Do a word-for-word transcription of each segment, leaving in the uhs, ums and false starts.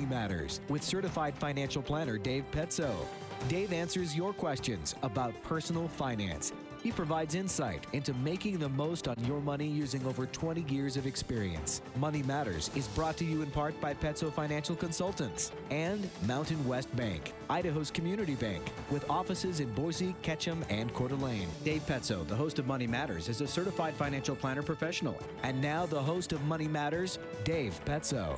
Matters with certified financial planner Dave Petzo. Dave answers your questions about personal finance. He provides insight into making the most on your money using over twenty years of experience. Money Matters is brought to you in part by Petzo Financial Consultants and Mountain West Bank, Idaho's community bank, with offices in Boise, Ketchum, and Coeur d'Alene. Dave Petzo, the host of Money Matters, is a certified financial planner professional. And now the host of Money Matters, Dave Petzo.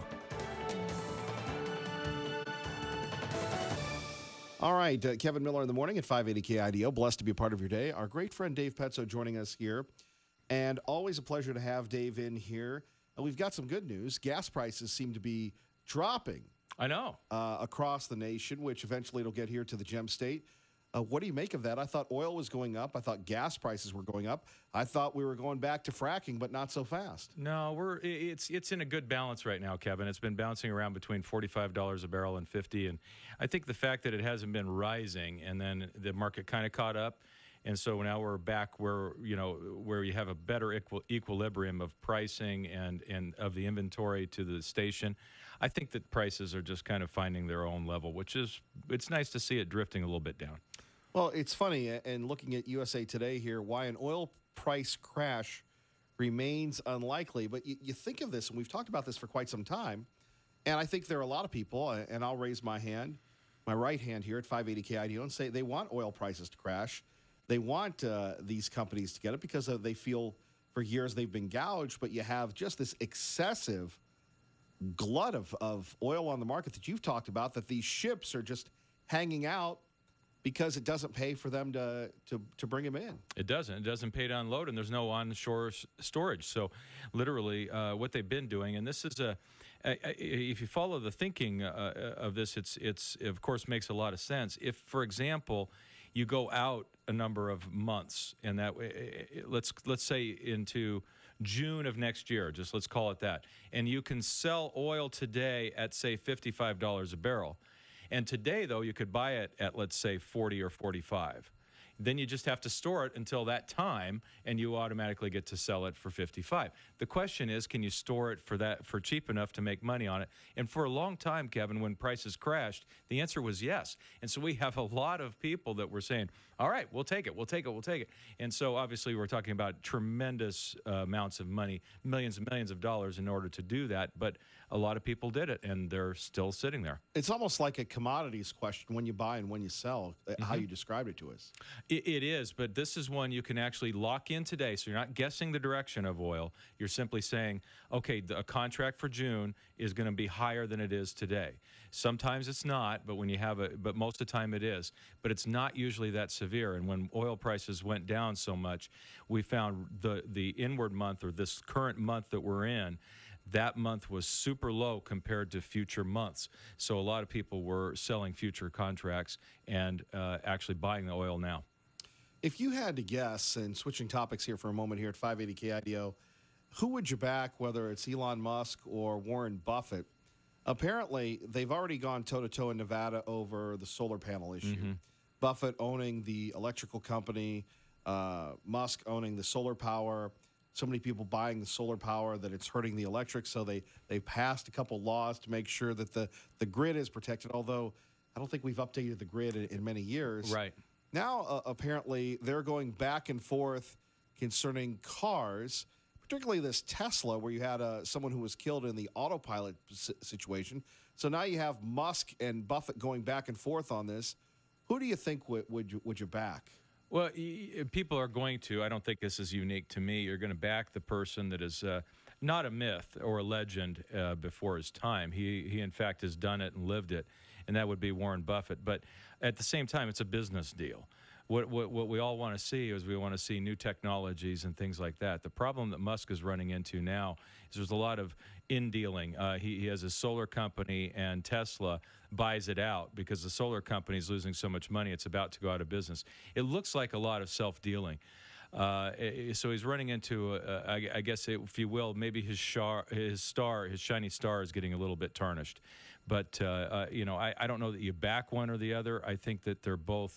All right, uh, Kevin Miller in the morning at five eighty K I D O. Blessed to be a part of your day. Our great friend Dave Petzo joining us here. And always a pleasure to have Dave in here. And we've got some good news. Gas prices seem to be dropping. I know. Uh, across the nation, which eventually it'll get here to the Gem State. Uh, what do you make of that? I thought oil was going up. I thought gas prices were going up. I thought we were going back to fracking, but not so fast. No, we're it's it's in a good balance right now, Kevin. It's been bouncing around between forty-five dollars a barrel and fifty, and I think the fact that it hasn't been rising, and then the market kind of caught up, and so now we're back where you know where you have a better equal, equilibrium of pricing and and of the inventory to the station. I think that prices are just kind of finding their own level, which is it's nice to see it drifting a little bit down. Well, it's funny, and looking at U S A Today here, why an oil price crash remains unlikely. But you, you think of this, and we've talked about this for quite some time, and I think there are a lot of people, and I'll raise my hand, my right hand here at five eighty K I D O, and say they want oil prices to crash. They want uh, these companies to get it because uh, they feel for years they've been gouged, but you have just this excessive glut of, of oil on the market that you've talked about, that these ships are just hanging out because it doesn't pay for them to, to, to bring them in. It doesn't. It doesn't pay to unload, and there's no onshore s- storage. So literally uh, what they've been doing, and this is a, a, a if you follow the thinking uh, of this, it's, it's it of course makes a lot of sense. If, for example, you go out a number of months, and that let's let's say into June of next year, just let's call it that, and you can sell oil today at, say, fifty-five dollars a barrel. And today, though, you could buy it at, let's say, forty or forty-five. Then you just have to store it until that time, and you automatically get to sell it for fifty-five. The question is, can you store it for that for cheap enough to make money on it? And for a long time, Kevin, when prices crashed, the answer was yes. And so we have a lot of people that were saying, all right, we'll take it, we'll take it, we'll take it. And so obviously we're talking about tremendous uh, amounts of money, millions and millions of dollars in order to do that. But a lot of people did it, and they're still sitting there. It's almost like a commodities question, when you buy and when you sell, mm-hmm. how you described it to us. It, it is, but this is one you can actually lock in today. So you're not guessing the direction of oil. You're simply saying, okay, the, a contract for June is going to be higher than it is today. Sometimes it's not, but when you have a, but most of the time it is. But it's not usually that severe. And when oil prices went down so much, we found the the inward month, or this current month that we're in, that month was super low compared to future months. So a lot of people were selling future contracts and uh, actually buying the oil now. If you had to guess, and switching topics here for a moment here at five eighty K I D O, who would you back, whether it's Elon Musk or Warren Buffett? Apparently, they've already gone toe-to-toe in Nevada over the solar panel issue. Mm-hmm. Buffett owning the electrical company, uh, Musk owning the solar power, so many people buying the solar power that it's hurting the electric, so they, they passed a couple laws to make sure that the, the grid is protected, although I don't think we've updated the grid in, in many years. Right. Now, uh, apparently, they're going back and forth concerning cars, particularly this Tesla, where you had uh, someone who was killed in the autopilot situation. So now you have Musk and Buffett going back and forth on this. Who do you think would, would, you, would you back? Well, y- people are going to. I don't think this is unique to me. You're going to back the person that is uh, not a myth or a legend uh, before his time. He, he, in fact, has done it and lived it, and that would be Warren Buffett. But at the same time, it's a business deal. What, what, what we all want to see is we want to see new technologies and things like that. The problem that Musk is running into now is there's a lot of in-dealing. Uh, he, he has a solar company, and Tesla buys it out because the solar company is losing so much money, it's about to go out of business. It looks like a lot of self-dealing. Uh, so he's running into, uh, I, I guess, if you will, maybe his, shar, his star, his shiny star is getting a little bit tarnished. But, uh, uh, you know, I, I don't know that you back one or the other. I think that they're both.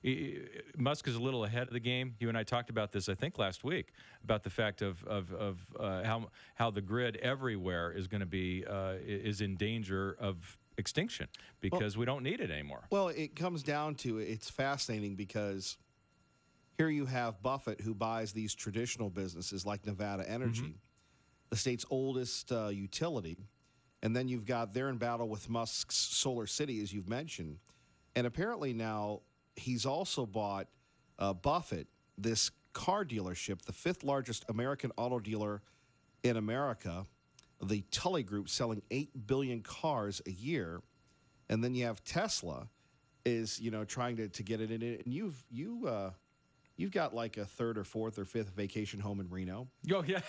Musk is a little ahead of the game. You and I talked about this, I think, last week, about the fact of of, of uh, how how the grid everywhere is going to be uh, is in danger of extinction because well, we don't need it anymore. Well, it comes down to it's fascinating because here you have Buffett who buys these traditional businesses like Nevada Energy, mm-hmm. the state's oldest uh, utility, and then you've got they're in battle with Musk's Solar City, as you've mentioned, and apparently now he's also bought uh, Buffett this car dealership, the fifth largest American auto dealer in America, the Tully Group, selling eight billion cars a year. And then you have Tesla is, you know, trying to, to get it in it. And you've, you, uh, you've got like a third or fourth or fifth vacation home in Reno. Oh, yeah.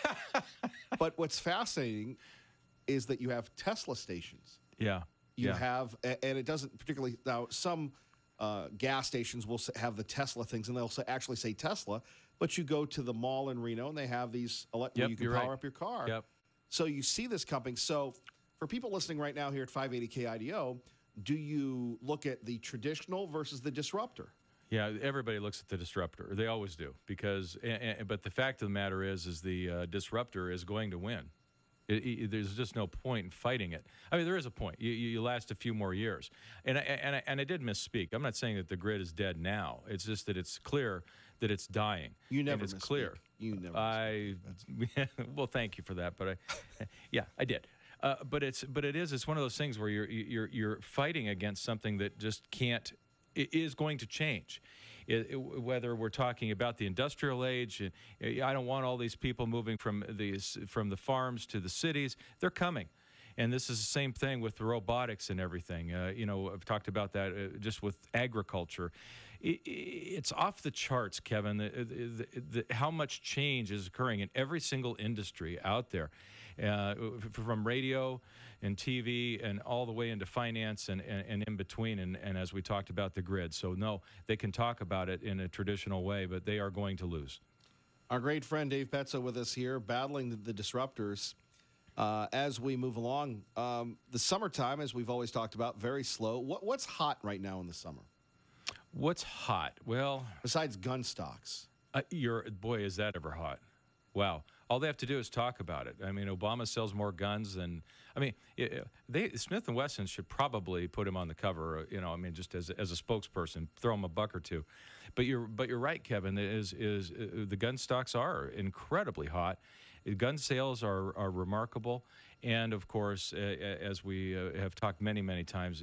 But what's fascinating is that you have Tesla stations. Yeah. You yeah. have, and it doesn't particularly, now some uh, gas stations will have the Tesla things and they'll say, actually say Tesla, but you go to the mall in Reno and they have these, ele- yep, where you can power right. up your car. Yep. So you see this coming. So for people listening right now here at five eighty K I D O, do you look at the traditional versus the disruptor? Yeah, everybody looks at the disruptor. They always do because, and, and, but the fact of the matter is, is the uh, disruptor is going to win. It, it, there's just no point in fighting it. I mean, there is a point. You, you last a few more years. And I, and, I, and I did misspeak. I'm not saying that the grid is dead now. It's just that it's clear that it's dying. You never and it's misspeak. clear. You never I, well, thank you for that. But I, yeah, I did. Uh, but it's but it is it's one of those things where you're you're you're fighting against something that just can't it is going to change. It, it, whether we're talking about the industrial age, I don't want all these people moving from these from the farms to the cities. They're coming, and this is the same thing with the robotics and everything. Uh, you know, I've talked about that uh, just with agriculture. It, it's off the charts, Kevin. The, the, the, how much change is occurring in every single industry out there. Uh, from radio and T V and all the way into finance and, and, and in between, and, and as we talked about the grid. So, no, they can talk about it in a traditional way, but they are going to lose. Our great friend Dave Petzo with us here, battling the, the disruptors uh, as we move along. Um, the summertime, as we've always talked about, very slow. What, what's hot right now in the summer? What's hot? Well, besides gun stocks. Uh, you're, boy, is that ever hot. Wow. All they have to do is talk about it. I mean, Obama sells more guns than, I mean, they Smith and Wesson should probably put him on the cover, you know, I mean, just as, as a spokesperson, throw him a buck or two. But you're but you're right, Kevin, is, is uh, the gun stocks are incredibly hot. Gun sales are, are remarkable. And, of course, uh, as we uh, have talked many, many times,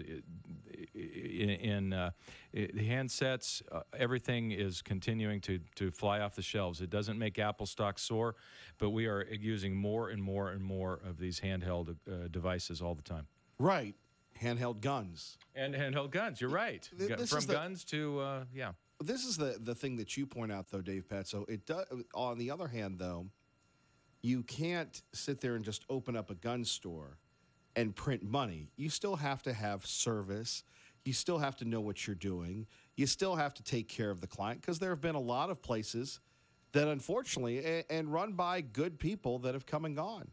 in, in uh, the handsets, uh, everything is continuing to, to fly off the shelves. It doesn't make Apple stock soar, but we are using more and more and more of these handheld uh, devices all the time. Right. Handheld guns. And handheld guns, you're right. This From is the, guns to, uh, yeah. This is the, the thing that you point out, though, Dave Petzo. It does, on the other hand, though, you can't sit there and just open up a gun store and print money. You still have to have service. You still have to know what you're doing. You still have to take care of the client because there have been a lot of places that unfortunately, and, and run by good people that have come and gone.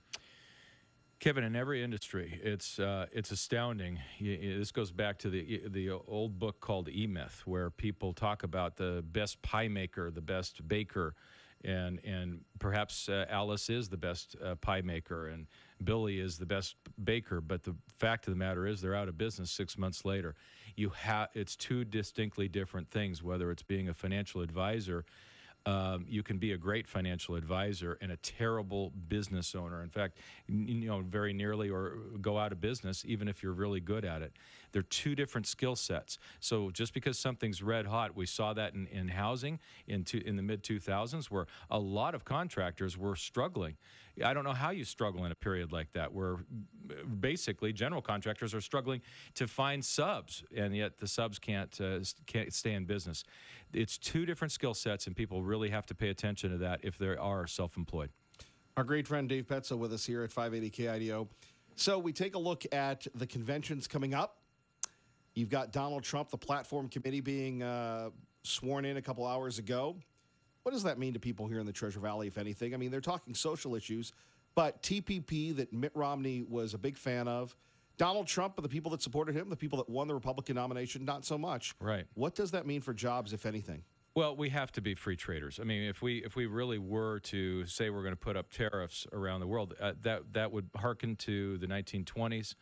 Kevin, in every industry, it's uh, it's astounding. You, you, this goes back to the the old book called E-Myth, where people talk about the best pie maker, the best baker, and and perhaps uh, Alice is the best uh, pie maker, and Billy is the best baker. But the fact of the matter is, they're out of business six months later. You have it's two distinctly different things. Whether it's being a financial advisor. Um, you can be a great financial advisor and a terrible business owner. In fact, you know, very nearly or go out of business, even if you're really good at it. They're two different skill sets. So just because something's red hot, we saw that in, in housing in, to, in the mid two thousands, where a lot of contractors were struggling. I don't know how you struggle in a period like that, where basically general contractors are struggling to find subs, and yet the subs can't, uh, can't stay in business. It's two different skill sets, and people really have to pay attention to that if they are self-employed. Our great friend Dave Petzo with us here at five eighty K I D O. So we take a look at the conventions coming up. You've got Donald Trump, the platform committee, being uh, sworn in a couple hours ago. What does that mean to people here in the Treasure Valley, if anything? I mean, they're talking social issues, but T P P that Mitt Romney was a big fan of, Donald Trump and the people that supported him, the people that won the Republican nomination, not so much. Right. What does that mean for jobs, if anything? Well, we have to be free traders. I mean, if we if we really were to say we're going to put up tariffs around the world, uh, that that would hearken to the nineteen twenties.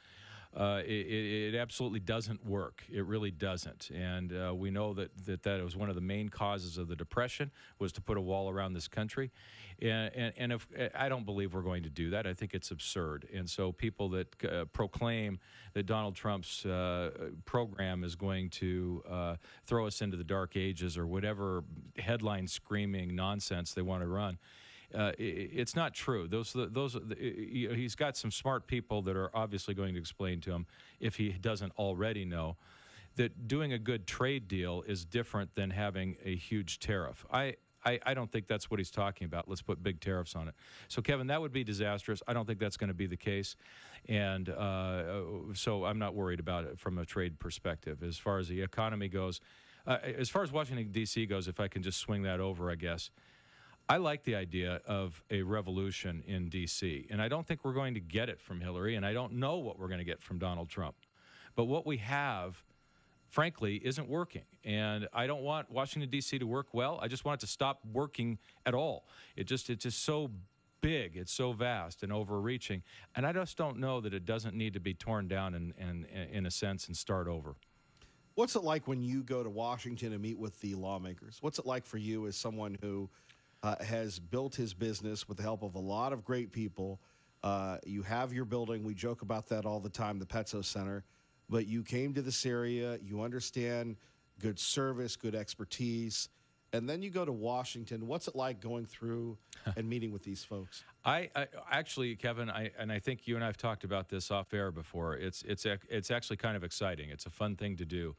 Uh, it, it absolutely doesn't work. It really doesn't. And uh, we know that, that that was one of the main causes of the Depression, was to put a wall around this country. And, and, and if, I don't believe we're going to do that. I think it's absurd. And so people that uh, proclaim that Donald Trump's uh, program is going to uh, throw us into the dark ages or whatever headline screaming nonsense they want to run, Uh, it, it's not true. Those, those, he's got some smart people that are obviously going to explain to him, if he doesn't already know, that doing a good trade deal is different than having a huge tariff. I, I, I don't think that's what he's talking about. Let's put big tariffs on it. So, Kevin, that would be disastrous. I don't think that's going to be the case. And uh, so I'm not worried about it from a trade perspective. As far as the economy goes, uh, as far as Washington, D C goes, if I can just swing that over, I guess, I like the idea of a revolution in D C, and I don't think we're going to get it from Hillary, and I don't know what we're going to get from Donald Trump. But what we have, frankly, isn't working, and I don't want Washington, D C to work well. I just want it to stop working at all. It just, it's just so big, it's so vast and overreaching, and I just don't know that it doesn't need to be torn down in, in, in a sense and start over. What's it like when you go to Washington and meet with the lawmakers? What's it like for you as someone who Uh, has built his business with the help of a lot of great people? Uh, you have your building. We joke about that all the time, the Petso Center. But you came to this area. You understand good service, good expertise. And then you go to Washington. What's it like going through and meeting with these folks? I, I actually, Kevin, I, and I think you and I have talked about this off air before. It's, it's, it's actually kind of exciting. It's a fun thing to do.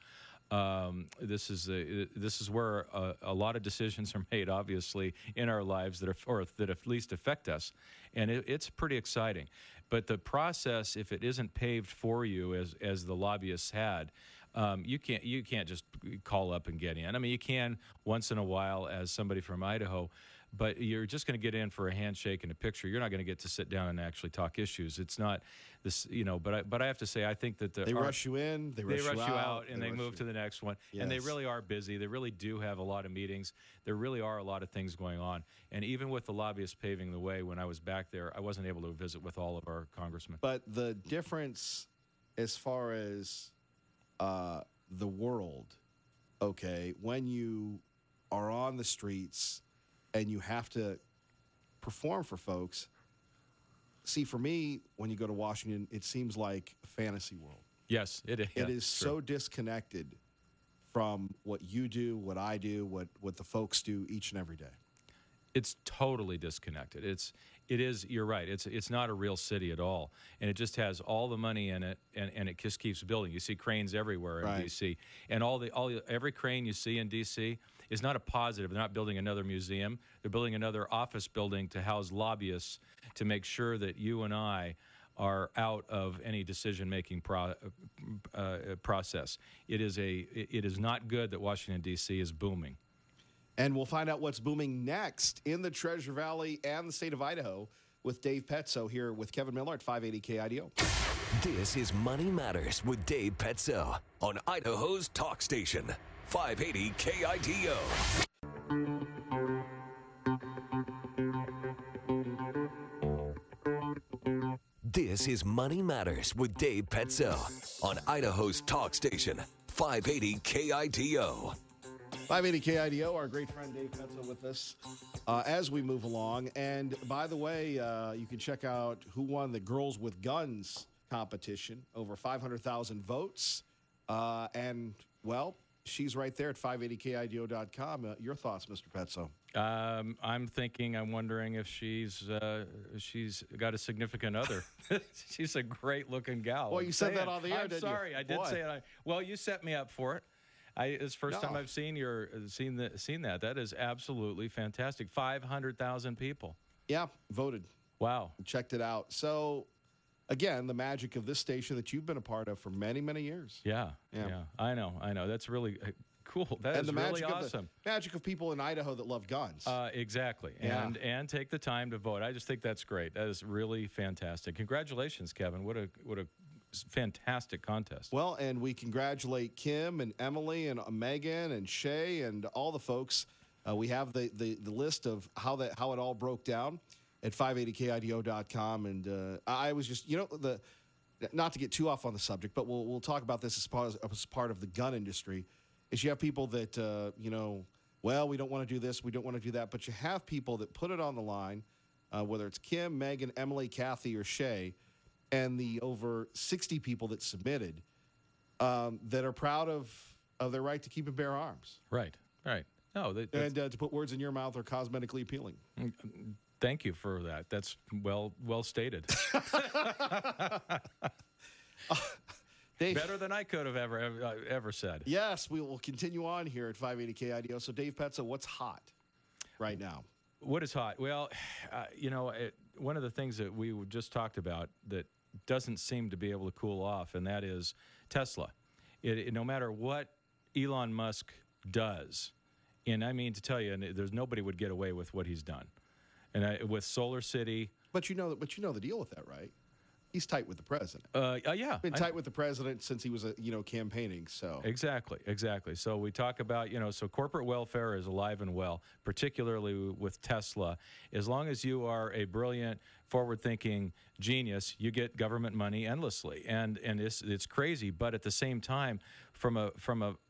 Um, this is a, this is where a, a lot of decisions are made, obviously, in our lives that are, or that at least affect us, and it, it's pretty exciting. But the process, if it isn't paved for you, as as the lobbyists had, um, you can't you can't just call up and get in. I mean, you can once in a while as somebody from Idaho, but you're just going to get in for a handshake and a picture. You're not going to get to sit down and actually talk issues. It's not this, you know. But I, but I have to say, I think that the, they our, rush you in, they rush, they rush you, you out, out, and they, they move to the next one. Yes. And they really are busy. They really do have a lot of meetings. There really are a lot of things going on. And even with the lobbyists paving the way, when I was back there, I wasn't able to visit with all of our congressmen. But the difference, as far as uh, the world, okay, when you are on the streets and you have to perform for folks. See, for me, when you go to Washington, it seems like a fantasy world. Yes, it is. It is so disconnected from what you do, what I do, what, what the folks do each and every day. It's totally disconnected. It's it is. You're right. It's it's not a real city at all, and it just has all the money in it, and, and it just keeps building. You see cranes everywhere in Right. D C, and all the all every crane you see in D C is not a positive. They're not building another museum. They're building another office building to house lobbyists to make sure that you and I are out of any decision-making pro, uh, process. It is a it is not good that Washington D C is booming. And we'll find out what's booming next in the Treasure Valley and the state of Idaho with Dave Petso here with Kevin Miller at five eighty K I D O. This is Money Matters with Dave Petso on Idaho's talk station, five eighty K I D O. This is Money Matters with Dave Petso on Idaho's talk station, five eighty K I D O. five eighty K I D O, our great friend Dave Petso with us uh, as we move along. And by the way, uh, you can check out who won the Girls with Guns competition, over five hundred thousand votes. Uh, and, well, she's right there at five eighty K I D O dot com. Uh, your thoughts, Mister Petso? Um, I'm thinking, I'm wondering if she's uh, she's got a significant other. She's a great-looking gal. Well, I'm you said saying. that on the air, I'm didn't you? sorry, I did Boy. say it. I, well, you set me up for it. I, it's the first No. time I've seen your seen the, seen that. That is absolutely fantastic. five hundred thousand people. Yeah, voted. Wow. Checked it out. So, again, the magic of this station that you've been a part of for many, many years. Yeah, yeah. Yeah. I know. I know. That's really uh, cool. That and is the really magic awesome. of the magic of people in Idaho that love guns. Uh, exactly. Yeah. And and take the time to vote. I just think that's great. That is really fantastic. Congratulations, Kevin. What a what a fantastic contest. Well, and we congratulate Kim and Emily and Megan and Shay and all the folks. Uh, we have the, the, the list of how that how it all broke down at five eighty K I D O dot com. And uh, I was just, you know, the not to get too off on the subject, but we'll we'll talk about this as part of, as part of the gun industry. Is you have people that uh, you know, well, we don't want to do this, we don't want to do that, but you have people that put it on the line, uh, whether it's Kim, Megan, Emily, Kathy, or Shay, and the over sixty people that submitted um, that are proud of of their right to keep and bear arms. Right, right. No, that, and uh, to put words in your mouth are cosmetically appealing. Thank you for that. That's well well stated. uh, Dave, Better than I could have ever ever, ever said. Yes, we will continue on here at five eighty K I D O. So, Dave Petzo, what's hot right now? What is hot? Well, uh, you know, it, one of the things that we just talked about that doesn't seem to be able to cool off, and that is Tesla. It, it, no matter what Elon Musk does, and I mean to tell you, and there's nobody would get away with what he's done. And I, with Solar City, but you know, but you know the deal with that, right? He's tight with the president. Uh, uh, yeah, been tight I, with the president since he was, uh, you know, campaigning. So exactly, exactly. So we talk about, you know, so corporate welfare is alive and well, particularly with Tesla. As long as you are a brilliant, forward-thinking genius, you get government money endlessly, and and it's it's crazy. But at the same time, from a from a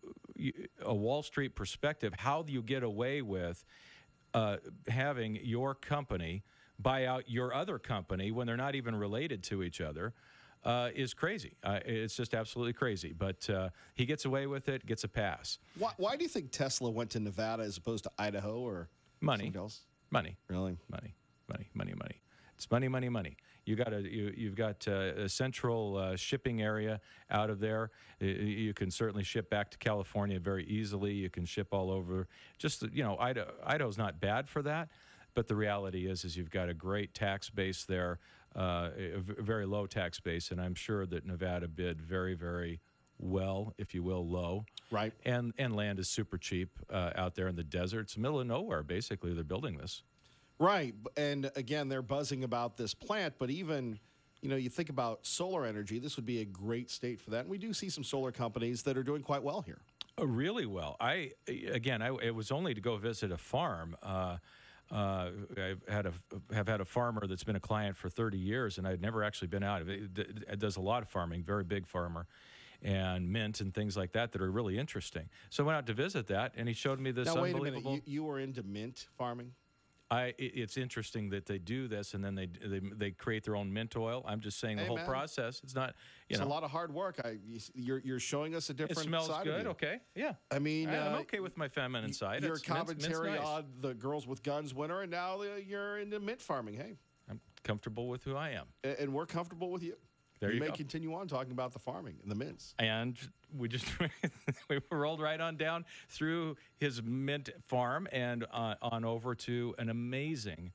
a Wall Street perspective, how do you get away with uh, having your company buy out your other company when they're not even related to each other uh, is crazy. Uh, it's just absolutely crazy. But uh, he gets away with it, gets a pass. Why, why do you think Tesla went to Nevada as opposed to Idaho or money? Something else? Money. Really? Money. Money. Money. Money. It's money. Money. Money. You got a you you've got uh, a central uh, shipping area out of there. You can certainly ship back to California very easily. You can ship all over. Just you know, Idaho, Idaho's not bad for that. But the reality is, is you've got a great tax base there, uh, a very low tax base, and I'm sure that Nevada bid very, very well, if you will, low. Right. And and land is super cheap uh, out there in the desert. It's the middle of nowhere, basically. They're building this. Right. And again, they're buzzing about this plant, but even, you know, you think about solar energy, this would be a great state for that. And we do see some solar companies that are doing quite well here. Uh, really well. I again, I it was only to go visit a farm. Uh, Uh, I've had a have had a farmer that's been a client for thirty years, and I'd never actually been out. It, it does a lot of farming, very big farmer, and mint and things like that that are really interesting. So I went out to visit that, and he showed me this now, wait unbelievable. a minute. You, you were into mint farming? I, it, it's interesting that they do this, and then they, they they create their own mint oil. I'm just saying the hey, whole man. process. It's not, you it's know. a lot of hard work. I, you're, you're showing us a different It smells side good, of you. okay, yeah. I mean, I, I'm uh, okay with my feminine side. Your It's, mint's, commentary mint's nice. on the girls with guns winner, and now uh, you're into mint farming. Hey, I'm comfortable with who I am. and, and we're comfortable with you. There you you may go. continue on talking about the farming and the mints. And we just we rolled right on down through his mint farm and uh, on over to an amazing,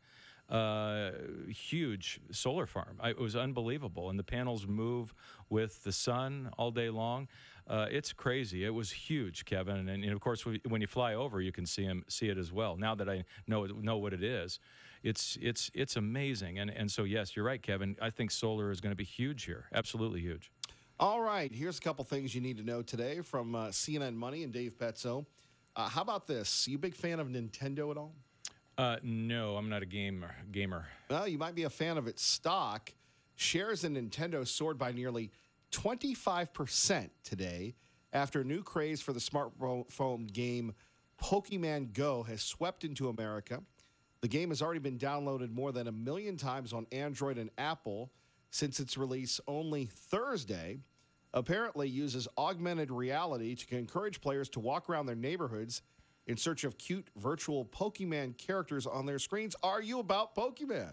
uh, huge solar farm. I, it was unbelievable. And the panels move with the sun all day long. Uh, it's crazy. It was huge, Kevin. And, and of course, when you fly over, you can see him, see it as well. Now that I know know what it is, it's it's it's amazing. And and so yes, you're right, Kevin. I think solar is going to be huge here. Absolutely huge. All right, here's a couple things you need to know today from uh, C N N Money and Dave Petzo. Uh, how about this? You a big fan of Nintendo at all? Uh, no, I'm not a gamer. Gamer. Well, you might be a fan of its stock. Shares in Nintendo soared by nearly twenty-five percent today after a new craze for the smartphone game Pokemon Go has swept into America. The game has already been downloaded more than a million times on Android and Apple since its release only Thursday. Apparently uses augmented reality to encourage players to walk around their neighborhoods in search of cute virtual Pokemon characters on their screens. Are you about Pokemon?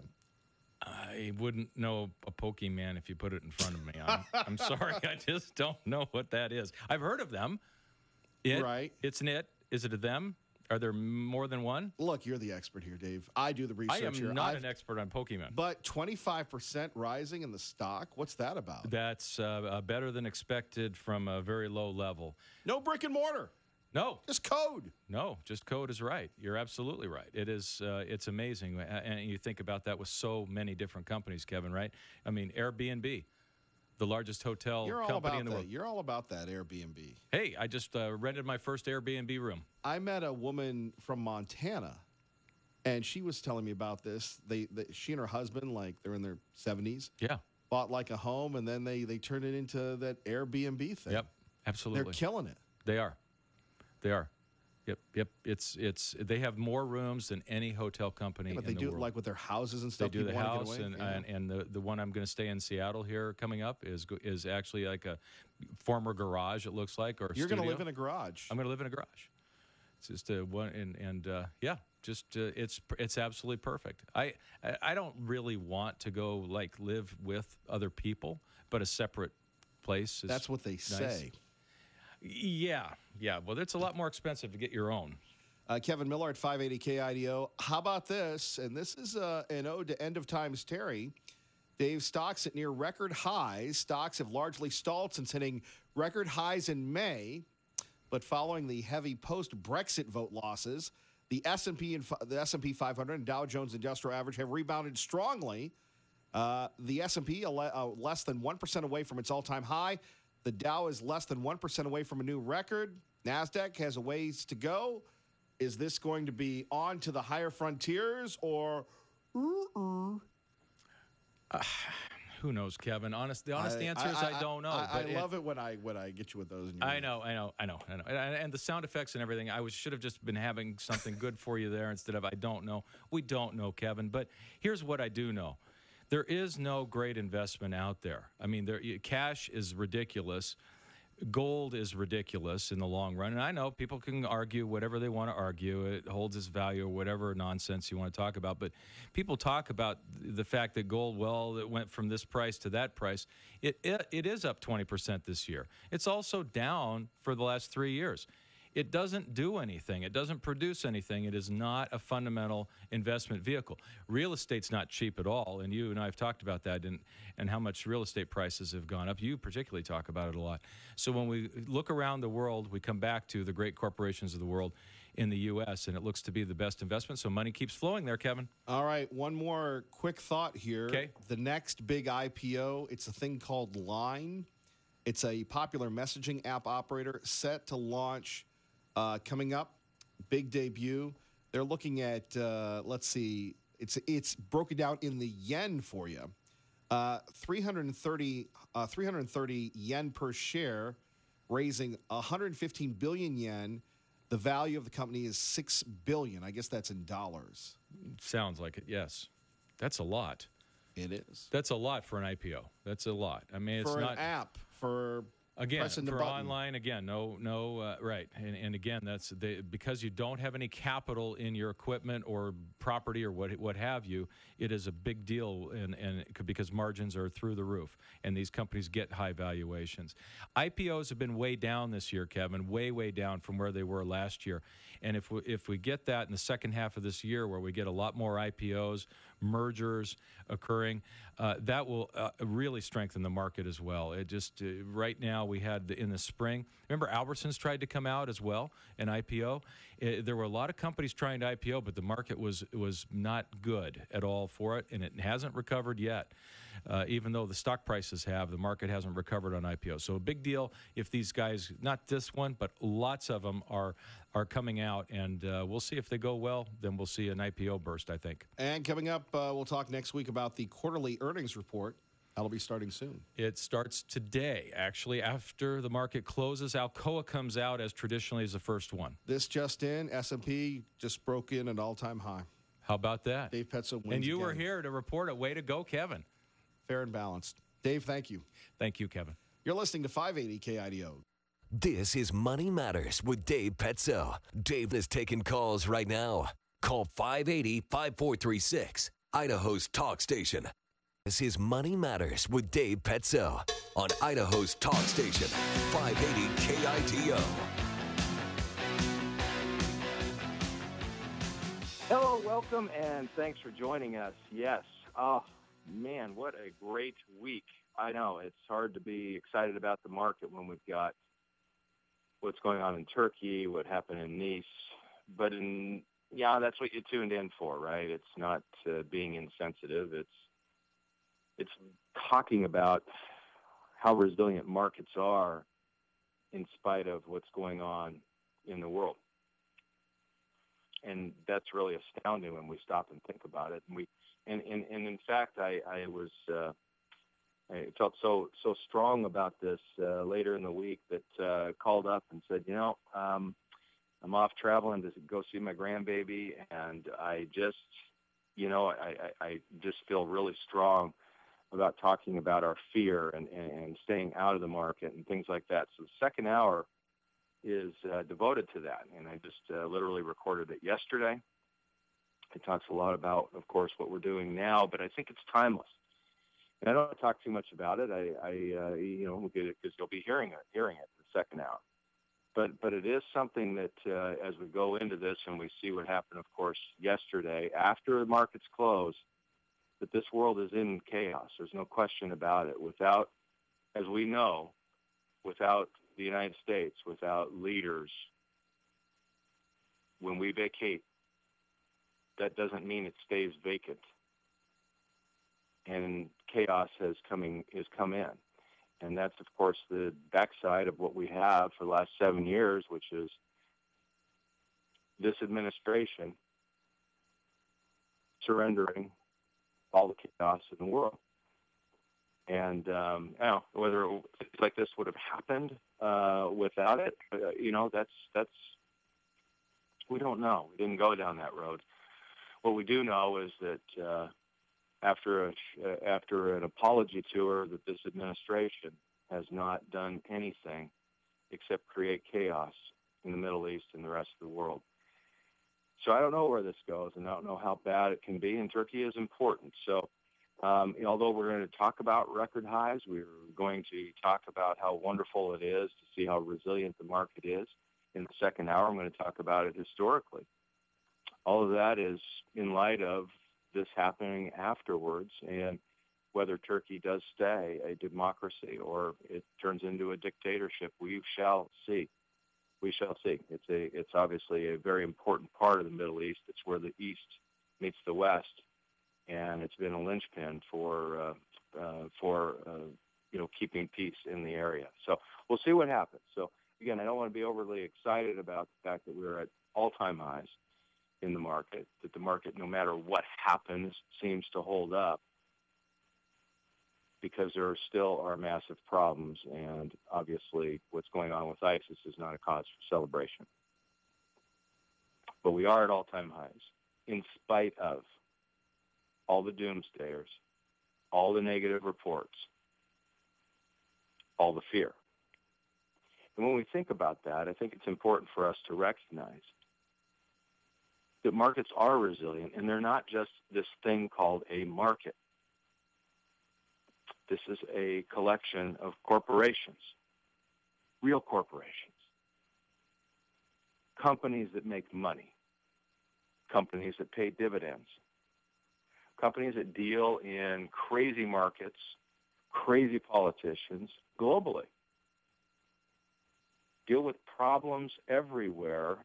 I wouldn't know a Pokemon if you put it in front of me. I'm, I'm sorry. I just don't know what that is. I've heard of them. It, right. It's an it. Is it a them? Are there more than one? Look, you're the expert here, Dave. I do the research I am here. not I've, an expert on Pokemon. But twenty-five percent rising in the stock? What's that about? That's uh, uh, better than expected from a very low level. No brick and mortar. No. Just code. No, just code is right. You're absolutely right. It is. Uh, it's amazing. And you think about that with so many different companies, Kevin, right? I mean, Airbnb, the largest hotel You're all company about in the that. world. You're all about that Airbnb. Hey, I just uh, rented my first Airbnb room. I met a woman from Montana, and she was telling me about this. They, they she and her husband, like they're in their seventies, Yeah. bought like a home, and then they, they turn it into that Airbnb thing. Yep, absolutely. They're killing it. They are. They are. Yep, yep. It's it's. They have more rooms than any hotel company Yeah, but in they the do world. it like with their houses and They stuff. do the People wanna get house, away. and, Yeah. and and the the one I'm going to stay in Seattle here coming up is go- is actually like a former garage. It looks like, or You're going to studio. live in a garage. I'm going to live in a garage. It's just a one, and and uh, yeah, just uh, it's it's absolutely perfect. I I I don't really want to go like live with other people, but a separate place is That's what they nice. say. Yeah, yeah. Well, it's a lot more expensive to get your own. Uh, Kevin Miller at five eighty K I D O. How about this? And this is uh, an ode to End of Times Terry. Dave, stocks at near record highs. Stocks have largely stalled since hitting record highs in May. But following the heavy post-Brexit vote losses, the S and P and the S and P five hundred and Dow Jones Industrial Average have rebounded strongly. Uh, the S and P uh, less than one percent away from its all-time high. The Dow is less than one percent away from a new record. NASDAQ has a ways to go. Is this going to be on to the higher frontiers or? Uh-uh? Uh, who knows, Kevin? Honest, the honest answer is I, don't know. I, I but love it, when I when I get you with those. In your I know, I know, I know, I know. And, and the sound effects and everything, I was, should have just been having something good for you there instead of I don't know. We don't know, Kevin. But here's what I do know. There is no great investment out there. I mean, there, cash is ridiculous. Gold is ridiculous in the long run. And I know people can argue whatever they want to argue. It holds its value or whatever nonsense you want to talk about. But people talk about the fact that gold, well, it went from this price to that price. It, it, it is up twenty percent this year. It's also down for the last three years. It doesn't do anything. It doesn't produce anything. It is not a fundamental investment vehicle. Real estate's not cheap at all, and you and I have talked about that and, and how much real estate prices have gone up. You particularly talk about it a lot. So when we look around the world, we come back to the great corporations of the world in the U S, and it looks to be the best investment, so money keeps flowing there, Kevin. All right, one more quick thought here. Okay. The next big I P O, it's a thing called Line. It's a popular messaging app operator set to launch Uh, coming up, big debut. They're looking at, uh, let's see, it's it's broken down in the yen for you. Uh, three hundred thirty, uh, three hundred thirty yen per share, raising one hundred fifteen billion yen. The value of the company is six billion. I guess that's in dollars. Sounds like it, yes. That's a lot. It is. That's a lot for an I P O. That's a lot. I mean, it's For not an app, for Again, pressing the for button. online, again, no, no, uh, right, and, and again, that's they, because you don't have any capital in your equipment or property or what what have you. It is a big deal, and and it could, because margins are through the roof, and these companies get high valuations. I P Os have been way down this year, Kevin, way way down from where they were last year. And if we, if we get that in the second half of this year, where we get a lot more I P Os, mergers occurring, uh, that will uh, really strengthen the market as well. It just uh, right now we had the, in the spring. Remember, Albertsons tried to come out as well, an I P O. It, there were a lot of companies trying to I P O, but the market was was not good at all for it, and it hasn't recovered yet. Uh, even though the stock prices have, the market hasn't recovered on I P Os. So a big deal if these guys, not this one, but lots of them are are coming out, and uh, we'll see if they go well. Then we'll see an I P O burst, I think. And coming up, uh, we'll talk next week about the quarterly earnings report. That'll be starting soon. It starts today, actually, after the market closes. Alcoa comes out as traditionally as the first one. This just in, S and P just broke in an all-time high. How about that? Dave Petzo wins And you again. were here to report it. Way to go, Kevin. Fair and balanced. Dave, thank you. Thank you, Kevin. You're listening to five eighty K I D O. This is Money Matters with Dave Petzo. Dave is taking calls right now. Call five eighty, five four three six, Idaho's talk station. This is Money Matters with Dave Petzo on Idaho's talk station, five eighty K I D O. Hello, welcome, and thanks for joining us. Yes. Oh, man, what a great week. I know it's hard to be excited about the market when we've got what's going on in Turkey, what happened in Nice. But, in yeah, that's what you tuned in for, right? It's not uh, being insensitive. It's it's talking about how resilient markets are in spite of what's going on in the world. And that's really astounding when we stop and think about it. And we, and, and, and in fact, I, I was uh, I felt so so strong about this uh, later in the week that uh, called up and said, you know, um, I'm off traveling to go see my grandbaby, and I just, you know, I, I, I just feel really strong about talking about our fear and, and, and staying out of the market and things like that. So the second hour is uh, devoted to that, and I just uh, literally recorded it yesterday. It talks a lot about, of course, what we're doing now, but I think it's timeless. And I don't want to talk too much about it. I, I uh, you know, because you'll be hearing it, hearing it in the second hour. But but it is something that uh, as we go into this and we see what happened, of course, yesterday after the markets close, that this world is in chaos. There's no question about it. Without, as we know, without the United States, without leaders, when we vacate, that doesn't mean it stays vacant. And chaos has coming is come in. And that's, of course, the backside of what we have for the last seven years, which is this administration surrendering all the chaos in the world. And um, you know, whether things like this would have happened uh, without it, uh, you know, that's that's we don't know. We didn't go down that road. What we do know is that uh, after a, uh, after an apology tour, that this administration has not done anything except create chaos in the Middle East and the rest of the world. So I don't know where this goes, and I don't know how bad it can be. And Turkey is important. So um, although we're going to talk about record highs, we're going to talk about how wonderful it is to see how resilient the market is. In the second hour, I'm going to talk about it historically. All of that is in light of this happening afterwards, and whether Turkey does stay a democracy or it turns into a dictatorship, we shall see. We shall see. It's a it's obviously a very important part of the Middle East. It's where the East meets the West, and it's been a linchpin for uh, uh, for uh, you know keeping peace in the area. So we'll see what happens. So again, I don't want to be overly excited about the fact that we're at all-time highs in the market, that the market, no matter what happens, seems to hold up, because there still are massive problems, and obviously what's going on with ISIS is not a cause for celebration. But we are at all-time highs, in spite of all the doomsdayers, all the negative reports, all the fear. And when we think about that, I think it's important for us to recognize that markets are resilient, and they're not just this thing called a market. This is a collection of corporations, real corporations, companies that make money, companies that pay dividends, companies that deal in crazy markets, crazy politicians globally, deal with problems everywhere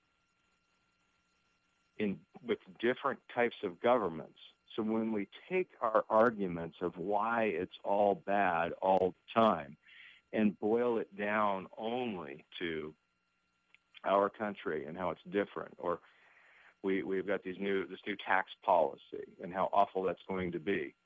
in with different types of governments. So when we take our arguments of why it's all bad all the time and boil it down only to our country and how it's different, or we, we've got these new this new tax policy and how awful that's going to be.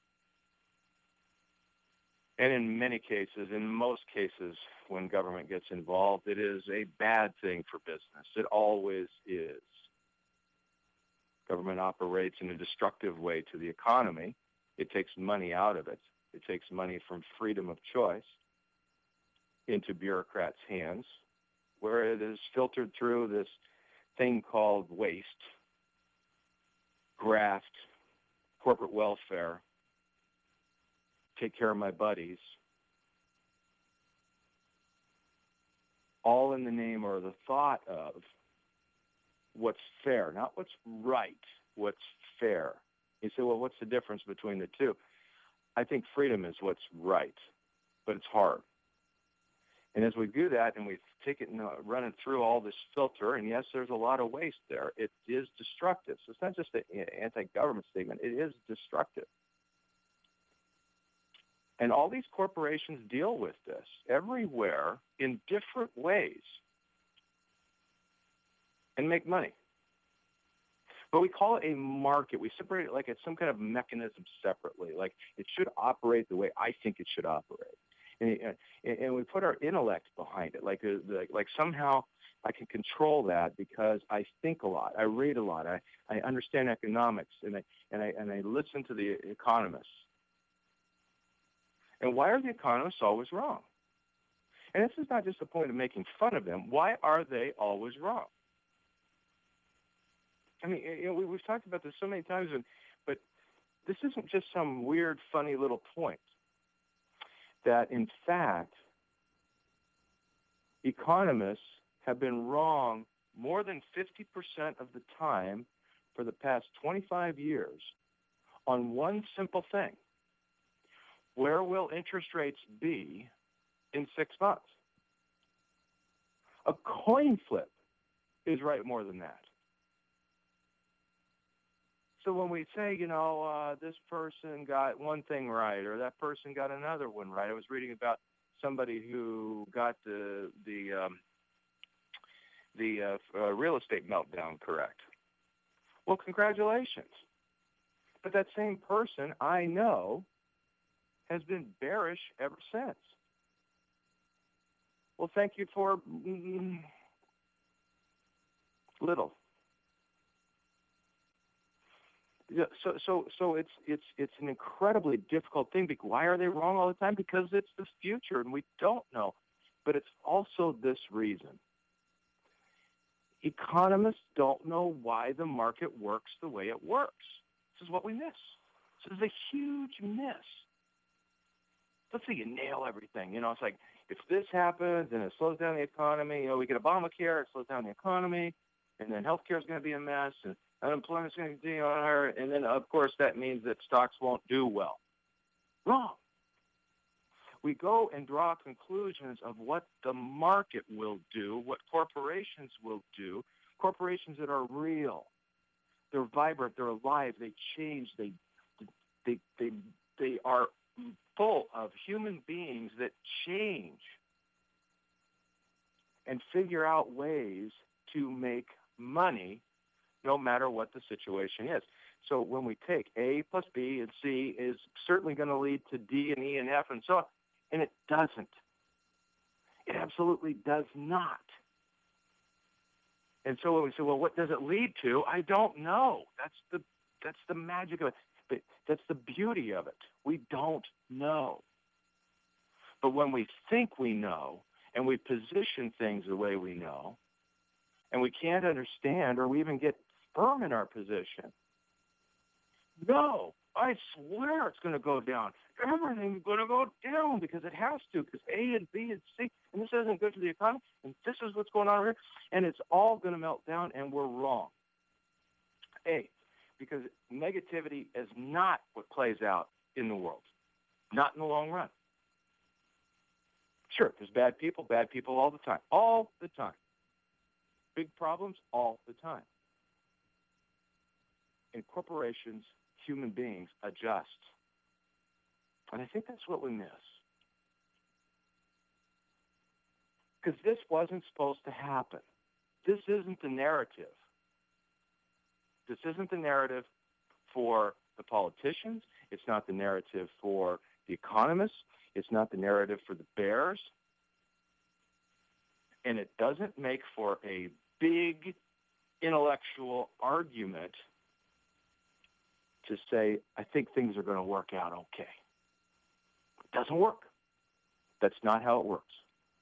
And in many cases, in most cases, when government gets involved, it is a bad thing for business. It always is. Government operates in a destructive way to the economy. It takes money out of it. It takes money from freedom of choice into bureaucrats' hands, where it is filtered through this thing called waste, graft, corporate welfare, take care of my buddies, all in the name or the thought of what's fair, not what's right, what's fair. You say, well, what's the difference between the two? I think freedom is what's right, but it's hard. And as we do that and we take it and uh, run it through all this filter, and yes, there's a lot of waste there, it is destructive. So it's not just an anti-government statement, it is destructive. And all these corporations deal with this everywhere in different ways and make money. But we call it a market. We separate it like it's some kind of mechanism separately, like it should operate the way I think it should operate. And, and, and we put our intellect behind it, like, like, like somehow I can control that because I think a lot, I read a lot, I, I understand economics, and I, and, I, and I listen to the economists. And why are the economists always wrong? And this is not just a point of making fun of them. Why are they always wrong? I mean, you know, we, we've talked about this so many times, and, but this isn't just some weird, funny little point. That, in fact, economists have been wrong more than fifty percent of the time for the past twenty-five years on one simple thing. Where will interest rates be in six months? A coin flip is right more than that. So when we say, you know, uh, this person got one thing right or that person got another one right, I was reading about somebody who got the the um, the uh, uh, real estate meltdown correct. Well, congratulations. But that same person, I know, has been bearish ever since. Well, thank you for mm, little. So, so, so it's it's it's an incredibly difficult thing. Because why are they wrong all the time? Because it's the future, and we don't know. But it's also this reason: economists don't know why the market works the way it works. This is what we miss. This is a huge miss. Let's say you nail everything. You know, it's like if this happens and it slows down the economy, you know, we get Obamacare, it slows down the economy, and then healthcare is going to be a mess, and unemployment is going to continue on higher, and then, of course, that means that stocks won't do well. Wrong. We go and draw conclusions of what the market will do, what corporations will do, corporations that are real. They're vibrant, they're alive, they change, they, they, they, they are full of human beings that change and figure out ways to make money no matter what the situation is. So when we take A plus B and C is certainly going to lead to D and E and F and so on, and it doesn't. It absolutely does not. And so when we say, well, what does it lead to? I don't know. That's the that's the magic of it. But that's the beauty of it. We don't know. But when we think we know and we position things the way we know, and we can't understand or we even get firm in our position. No, I swear it's going to go down. Everything's going to go down because it has to, because A and B and C, and this isn't good for the economy, and this is what's going on here, and it's all going to melt down, and we're wrong. A, because negativity is not what plays out in the world, not in the long run. Sure, there's bad people, bad people all the time, all the time. Big problems all the time. In corporations, human beings adjust. And I think that's what we miss. Because this wasn't supposed to happen. This isn't the narrative. This isn't the narrative for the politicians. It's not the narrative for the economists. It's not the narrative for the bears. And it doesn't make for a big intellectual argument to say, I think things are going to work out okay. It doesn't work. That's not how it works.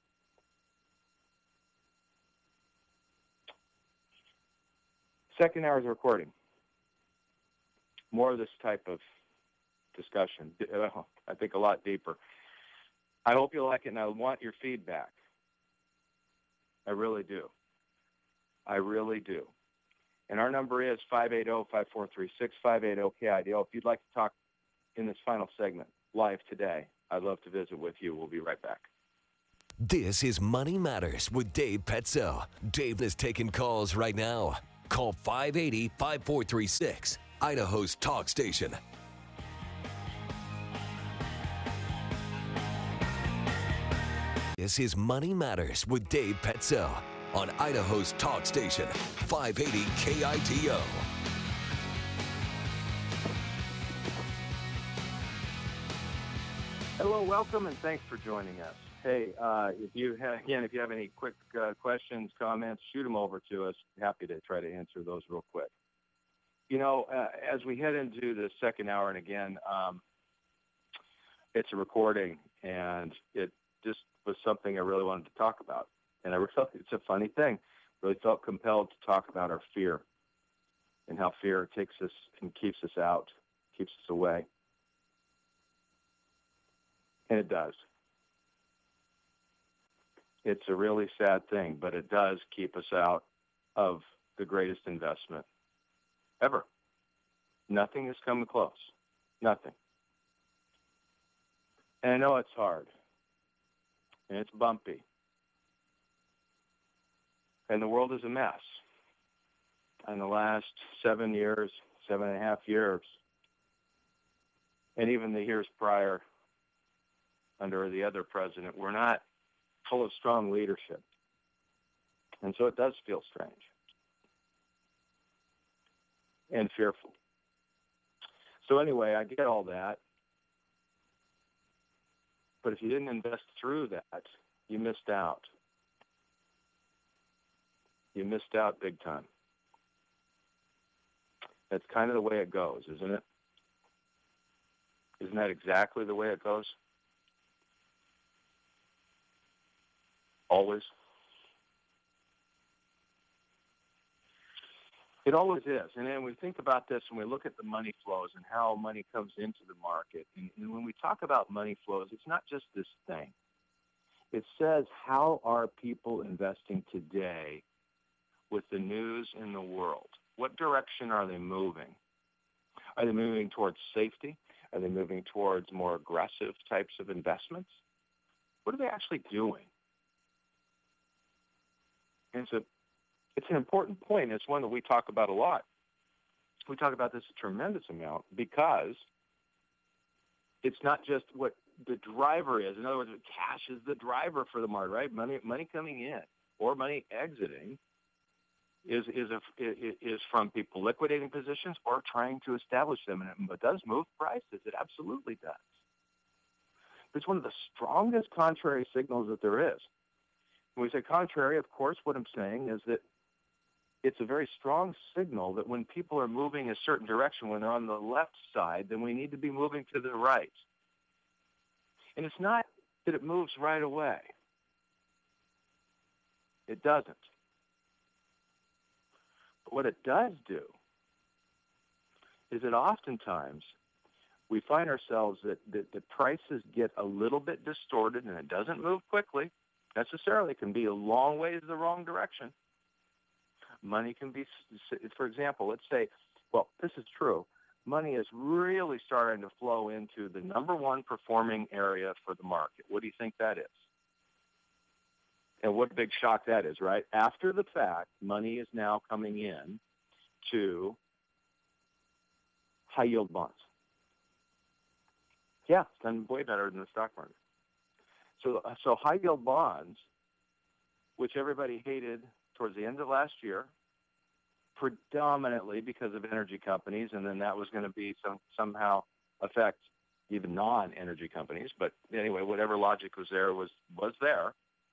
Second hour's recording. More of this type of discussion. I think a lot deeper. I hope you like it, and I want your feedback. I really do. I really do. And our number is five eight zero, five four three six, five eight zero, K I D O. If you'd like to talk in this final segment live today, I'd love to visit with you. We'll be right back. This is Money Matters with Dave Petzo. Dave is taking calls right now. Call five eight zero, five four three six, Idaho's talk station. This is Money Matters with Dave Petzo on Idaho's talk station, five eighty K I D O. Hello, welcome, and thanks for joining us. Hey, uh, if you have, again, if you have any quick uh, questions, comments, shoot them over to us. Happy to try to answer those real quick. You know, uh, as we head into the second hour, and again, um, it's a recording, and it just was something I really wanted to talk about. And I felt it's a funny thing. Really felt compelled to talk about our fear and how fear takes us and keeps us out, keeps us away. And it does. It's a really sad thing, but it does keep us out of the greatest investment ever. Nothing has come close. Nothing. And I know it's hard. And it's bumpy. And the world is a mess. In the last seven years, seven and a half years, and even the years prior, under the other president, we're not full of strong leadership. And so it does feel strange and fearful. So anyway, I get all that. But if you didn't invest through that, you missed out. You missed out big time. That's kind of the way it goes, isn't it? Isn't that exactly the way it goes? Always. It always is. And then we think about this and we look at the money flows and how money comes into the market. And, and when we talk about money flows, it's not just this thing. It says, how are people investing today with the news in the world? What direction are they moving? Are they moving towards safety? Are they moving towards more aggressive types of investments? What are they actually doing? And it's, a, it's an important point. It's one that we talk about a lot. We talk about this a tremendous amount because it's not just what the driver is. In other words, cash is the driver for the market, right? Money, money coming in or money exiting is is a, is from people liquidating positions or trying to establish them. And it does move prices. It absolutely does. It's one of the strongest contrary signals that there is. When we say contrary, of course, what I'm saying is that it's a very strong signal that when people are moving a certain direction, when they're on the left side, then we need to be moving to the right. And it's not that it moves right away. It doesn't. But what it does do is that oftentimes we find ourselves that, that the prices get a little bit distorted and it doesn't move quickly. Necessarily can be a long ways the wrong direction. Money can be, for example, let's say, well, this is true. Money is really starting to flow into the number one performing area for the market. What do you think that is? And what a big shock that is, right? After the fact, money is now coming in to high yield bonds. Yeah, it's done way better than the stock market. So, so high yield bonds, which everybody hated towards the end of last year, predominantly because of energy companies, and then that was going to be some, somehow affect even non-energy companies. But anyway, whatever logic was there was was there.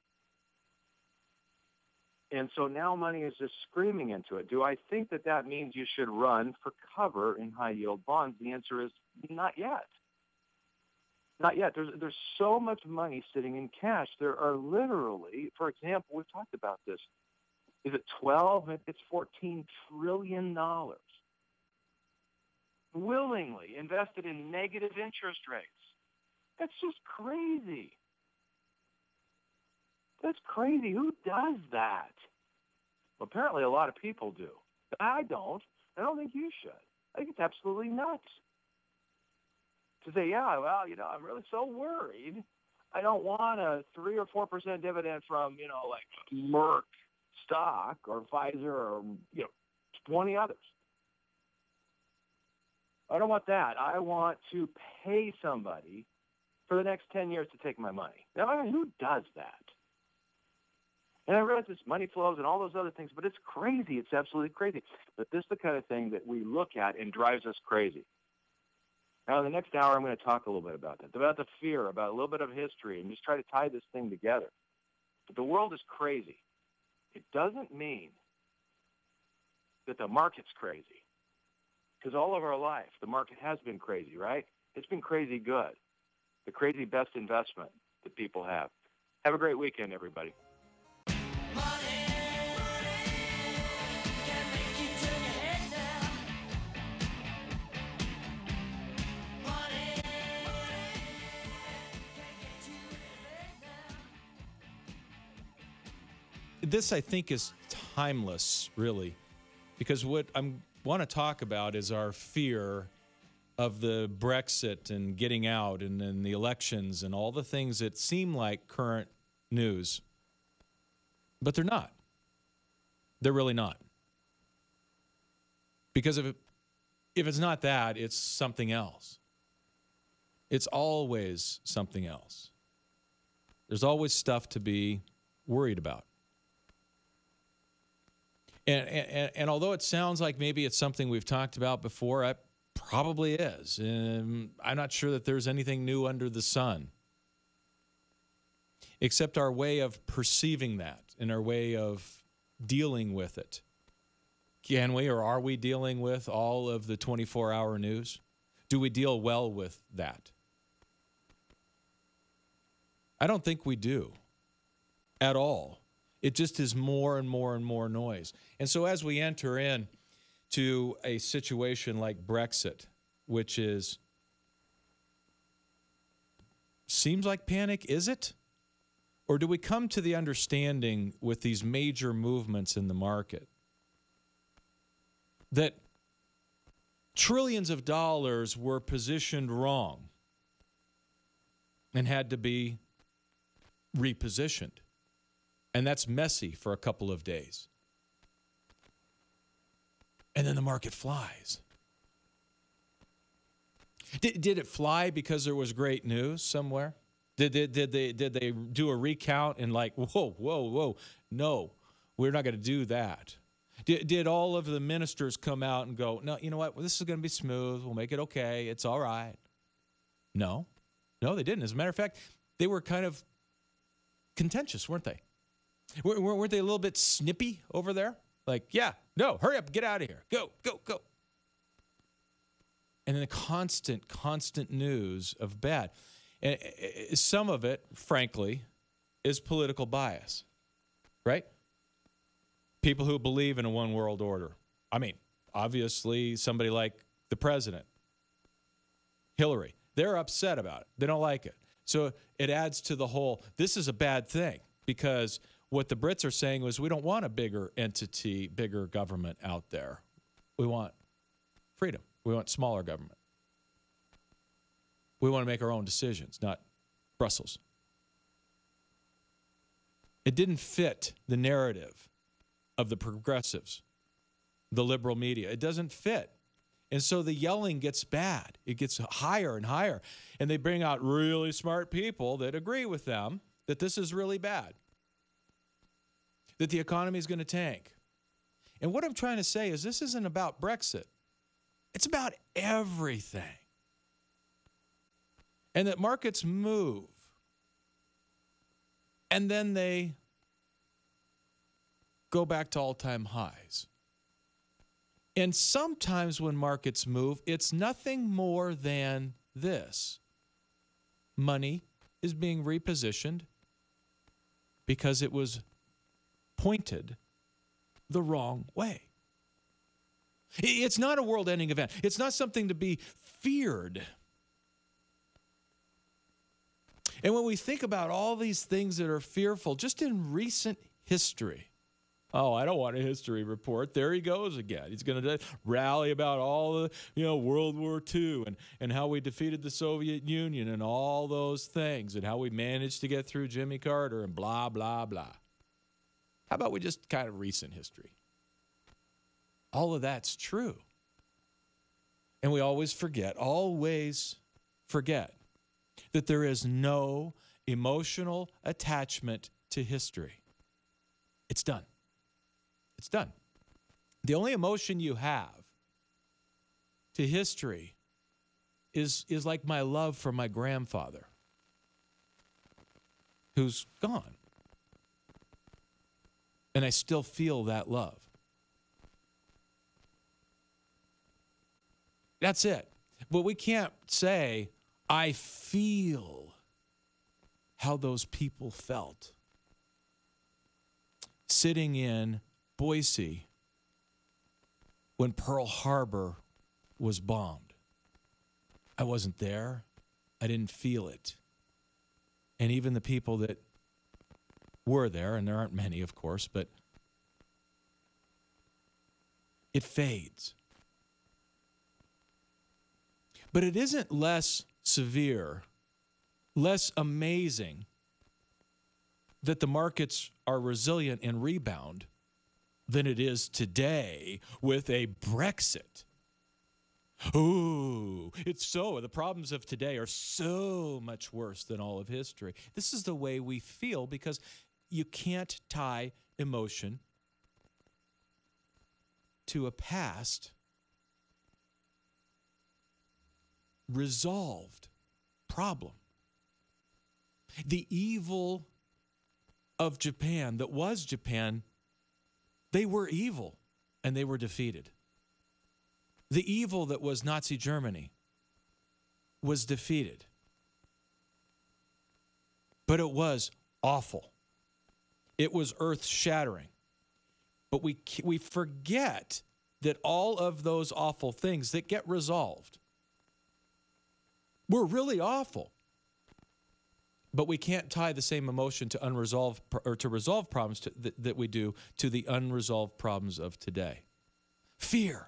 And so now money is just screaming into it. Do I think that that means you should run for cover in high yield bonds? The answer is not yet. Not yet. There's there's so much money sitting in cash. There are literally, for example, we've talked about this. Is it twelve? It's fourteen trillion dollars willingly invested in negative interest rates. That's just crazy. That's crazy. Who does that? Well, apparently a lot of people do. I don't. I don't think you should. I think it's absolutely nuts. To say, yeah, well, you know, I'm really so worried. I don't want a three or four percent dividend from, you know, like Merck stock or Pfizer or, you know, twenty others. I don't want that. I want to pay somebody for the next ten years to take my money. Now, I mean, who does that? And I realize it's money flows and all those other things, but it's crazy. It's absolutely crazy. But this is the kind of thing that we look at and drives us crazy. Now, in the next hour, I'm going to talk a little bit about that, about the fear, about a little bit of history, and just try to tie this thing together. But the world is crazy. It doesn't mean that the market's crazy. Because all of our life, the market has been crazy, right? It's been crazy good. The crazy best investment that people have. Have a great weekend, everybody. This, I think, is timeless, really, because what I want to talk about is our fear of the Brexit and getting out and then the elections and all the things that seem like current news. But they're not. They're really not. Because if, it, if it's not that, it's something else. It's always something else. There's always stuff to be worried about. And, and and although it sounds like maybe it's something we've talked about before, it probably is. Um, I'm not sure that there's anything new under the sun, except our way of perceiving that and our way of dealing with it. Can we or are we dealing with all of the twenty-four hour news? Do we deal well with that? I don't think we do at all. It just is more and more and more noise. And so as we enter in to a situation like Brexit, which is, seems like panic, is it? Or do we come to the understanding with these major movements in the market that trillions of dollars were positioned wrong and had to be repositioned? And that's messy for a couple of days. And then the market flies. Did, did it fly because there was great news somewhere? Did, did, did, they, did they do a recount and like, whoa, whoa, whoa, no, we're not going to do that? Did, did all of the ministers come out and go, no, you know what, well, this is going to be smooth, we'll make it okay, it's all right? No, no, they didn't. As a matter of fact, they were kind of contentious, weren't they? Weren't they a little bit snippy over there? Like, yeah, no, hurry up, get out of here. Go, go, go. And then the constant, constant news of bad. And some of it, frankly, is political bias, right? People who believe in a one world order. I mean, obviously, somebody like the president, Hillary, they're upset about it. They don't like it. So it adds to the whole, this is a bad thing, because what the Brits are saying was, we don't want a bigger entity, bigger government out there. We want freedom. We want smaller government. We want to make our own decisions, not Brussels. It didn't fit the narrative of the progressives, the liberal media. It doesn't fit. And so the yelling gets bad. It gets higher and higher. And they bring out really smart people that agree with them that this is really bad, that the economy is going to tank. And what I'm trying to say is this isn't about Brexit. It's about everything. And that markets move. And then they go back to all-time highs. And sometimes when markets move, it's nothing more than this. Money is being repositioned because it was pointed the wrong way. It's not a world-ending event. It's not something to be feared. And when we think about all these things that are fearful, just in recent history, oh, I don't want a history report. There he goes again. He's going to rally about all the, you know, World War Two and, and how we defeated the Soviet Union and all those things and how we managed to get through Jimmy Carter and blah, blah, blah. How about we just kind of recent history? All of that's true. And we always forget, always forget that there is no emotional attachment to history. It's done. It's done. The only emotion you have to history is, is like my love for my grandfather, who's gone. And I still feel that love. That's it. But we can't say, I feel how those people felt sitting in Boise when Pearl Harbor was bombed. I wasn't there. I didn't feel it. And even the people that were there, and there aren't many, of course, but it fades. But it isn't less severe, less amazing that the markets are resilient and rebound than it is today with a Brexit. Ooh, it's so, the problems of today are so much worse than all of history. This is the way we feel because you can't tie emotion to a past resolved problem. The evil of Japan that was Japan, they were evil and they were defeated. The evil that was Nazi Germany was defeated. But it was awful. It was earth-shattering. But we we forget that all of those awful things that get resolved were really awful. But we can't tie the same emotion to unresolved or to resolve problems to, that, that we do to the unresolved problems of today. Fear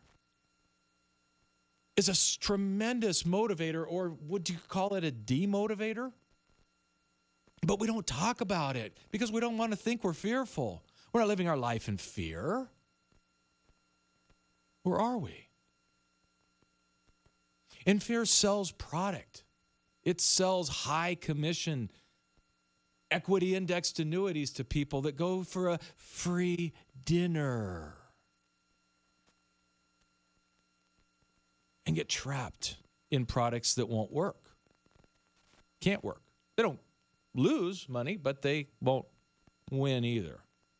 is a tremendous motivator, or would you call it a demotivator? But we don't talk about it because we don't want to think we're fearful. We're not living our life in fear. Or are we? And fear sells product. It sells high commission equity indexed annuities to people that go for a free dinner and get trapped in products that won't work. Can't work. They don't lose money, but they won't win either.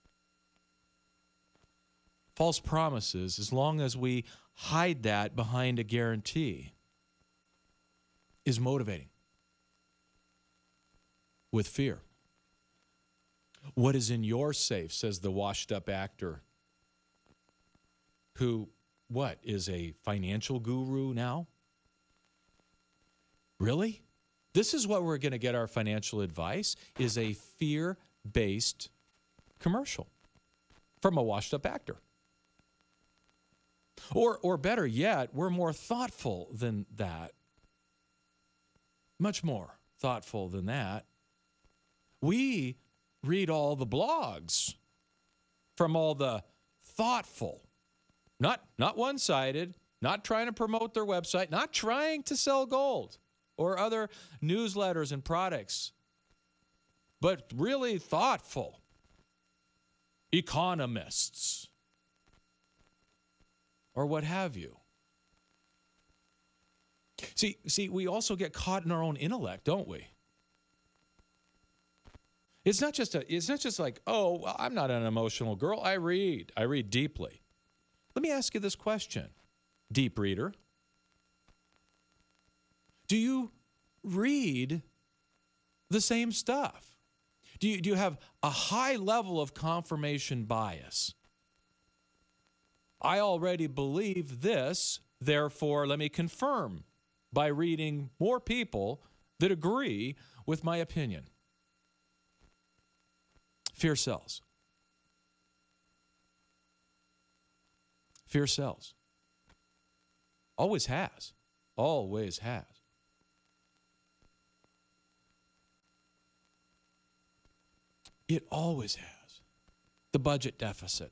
False promises, as long as we hide that behind a guarantee, is motivating with fear. What is in your safe, says the washed-up actor who, what, is a financial guru now? Really? This is what we're going to get our financial advice, is a fear-based commercial from a washed-up actor. Or, or better yet, we're more thoughtful than that. Much more thoughtful than that. We read all the blogs from all the thoughtful, not, not one-sided, not trying to promote their website, not trying to sell gold or other newsletters and products, but really thoughtful economists or what have you. See, see, we also get caught in our own intellect, don't we? It's not just a, it's not just like, oh, well, I'm not an emotional girl. I read. I read deeply. Let me ask you this question, deep reader. Do you read the same stuff? Do you, do you have a high level of confirmation bias? I already believe this, therefore let me confirm by reading more people that agree with my opinion. Fear sells. Fear sells. Always has. Always has. It always has. The budget deficit.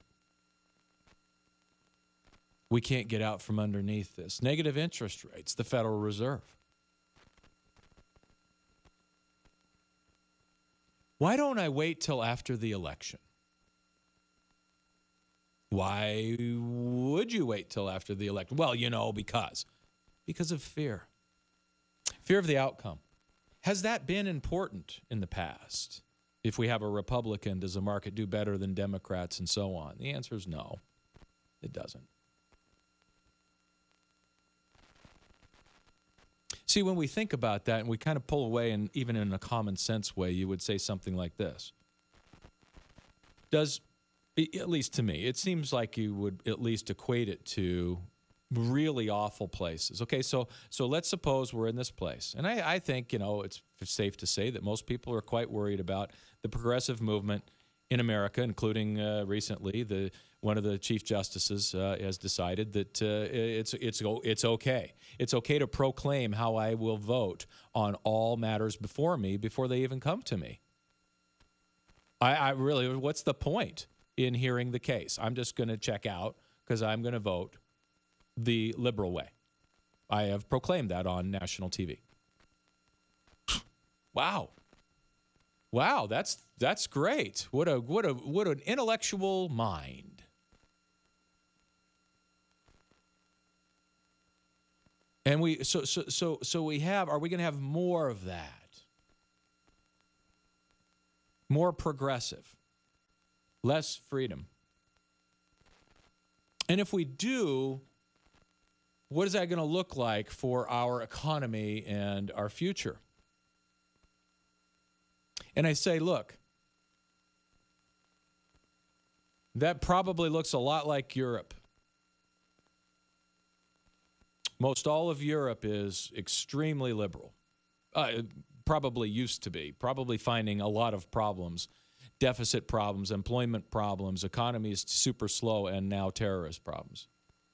We can't get out from underneath this. Negative interest rates, the Federal Reserve. Why don't I wait till after the election? Why would you wait till after the election? Well, you know, because. Because of fear. Fear of the outcome. Has that been important in the past? If we have a Republican, does the market do better than Democrats and so on? The answer is no, it doesn't. See, when we think about that and we kind of pull away, and even in a common sense way, you would say something like this. Does, at least to me, it seems like you would at least equate it to really awful places. Okay, so so let's suppose we're in this place. And I, I think, you know, it's safe to say that most people are quite worried about the progressive movement in America, including uh, recently the one of the chief justices uh, has decided that uh, it's it's it's okay. It's okay to proclaim how I will vote on all matters before me before they even come to me. I, I really, what's the point in hearing the case? I'm just going to check out because I'm going to vote the liberal way. I have proclaimed that on national T V. Wow. Wow, that's that's great. What a what a what an intellectual mind. And we so so so so we have are we going to have more of that? More progressive. Less freedom. And if we do, what is that going to look like for our economy and our future? And I say, look, that probably looks a lot like Europe. Most all of Europe is extremely liberal. Uh, probably used to be. Probably finding a lot of problems. Deficit problems, employment problems, economy is super slow, and now terrorist problems.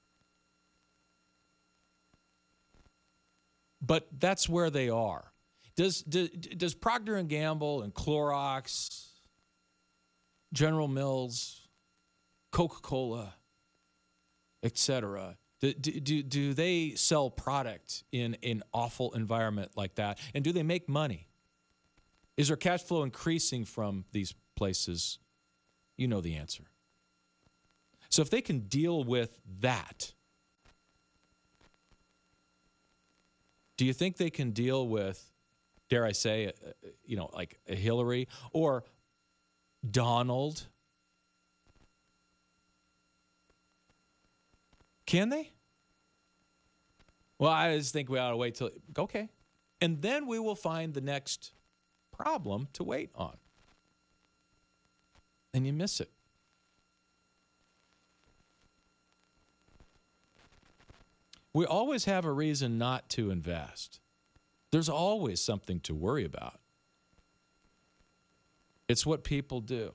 But that's where they are. Does, does, does Procter and Gamble and Clorox, General Mills, Coca-Cola, et cetera, do, do, do they sell product in an awful environment like that? And do they make money? Is their cash flow increasing from these places? You know the answer. So if they can deal with that, do you think they can deal with, dare I say, uh, you know, like a Hillary or Donald? Can they? Well, I just think we ought to wait till, okay. And then we will find the next problem to wait on. And you miss it. We always have a reason not to invest. There's always something to worry about. It's what people do.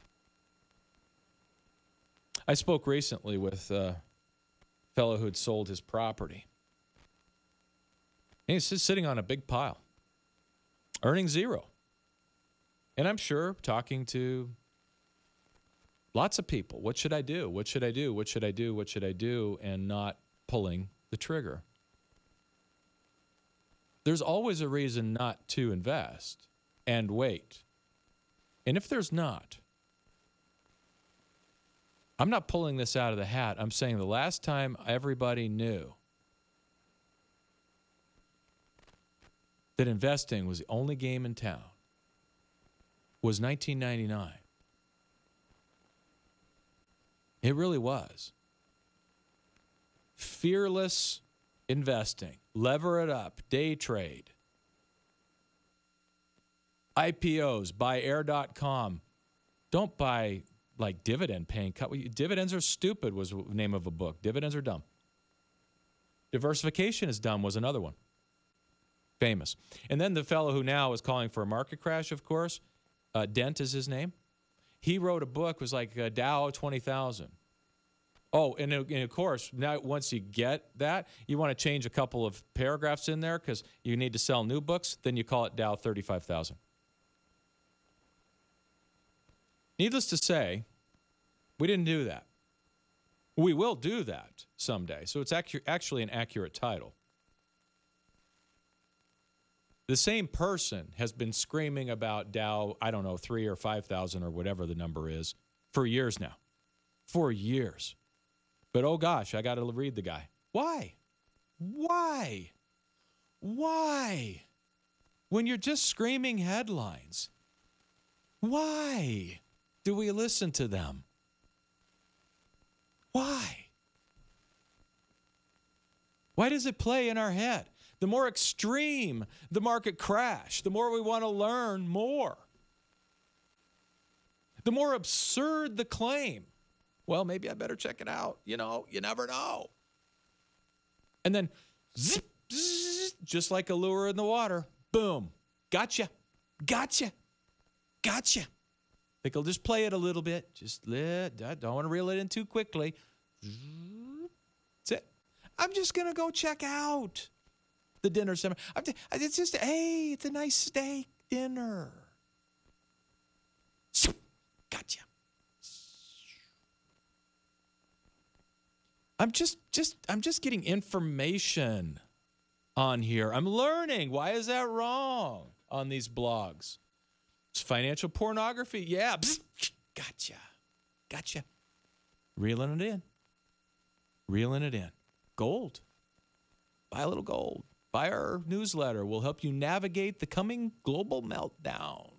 I spoke recently with a fellow who had sold his property. And he's just sitting on a big pile, earning zero. And I'm sure talking to lots of people, what should I do? What should I do? What should I do? What should I do? And not pulling the trigger. There's always a reason not to invest and wait. And if there's not, I'm not pulling this out of the hat. I'm saying the last time everybody knew that investing was the only game in town was nineteen ninety-nine. It really was. Fearless investing. Lever it up. Day trade. I P Os. Buy air dot com. Don't buy like dividend paying. Dividends are stupid was the name of a book. Dividends are dumb. Diversification is dumb was another one. Famous. And then the fellow who now is calling for a market crash, of course, uh, Dent is his name. He wrote a book, was like uh, Dow twenty thousand. Oh, and, and of course, now once you get that, you want to change a couple of paragraphs in there because you need to sell new books. Then you call it Dow thirty-five thousand. Needless to say, we didn't do that. We will do that someday. So it's actu- actually an accurate title. The same person has been screaming about Dow, I don't know, three or five thousand or whatever the number is, for years now. For years. But oh gosh, I got to read the guy. Why? Why? Why? When you're just screaming headlines, why do we listen to them? Why? Why does it play in our head? The more extreme the market crash, the more we want to learn more. The more absurd the claim. Well, maybe I better check it out. You know, you never know. And then, zip, zzz, just like a lure in the water, boom, gotcha, gotcha, gotcha. Think I'll just play it a little bit. Just let, don't want to reel it in too quickly. That's it. I'm just going to go check out the dinner seminar. I'm t- it's just, hey, it's a nice steak dinner. Gotcha. I'm just, just, I'm just getting information on here. I'm learning. Why is that wrong on these blogs? It's financial pornography. Yeah. Gotcha. Gotcha. Reeling it in. Reeling it in. Gold. Buy a little gold. Buy our newsletter. We'll help you navigate the coming global meltdown.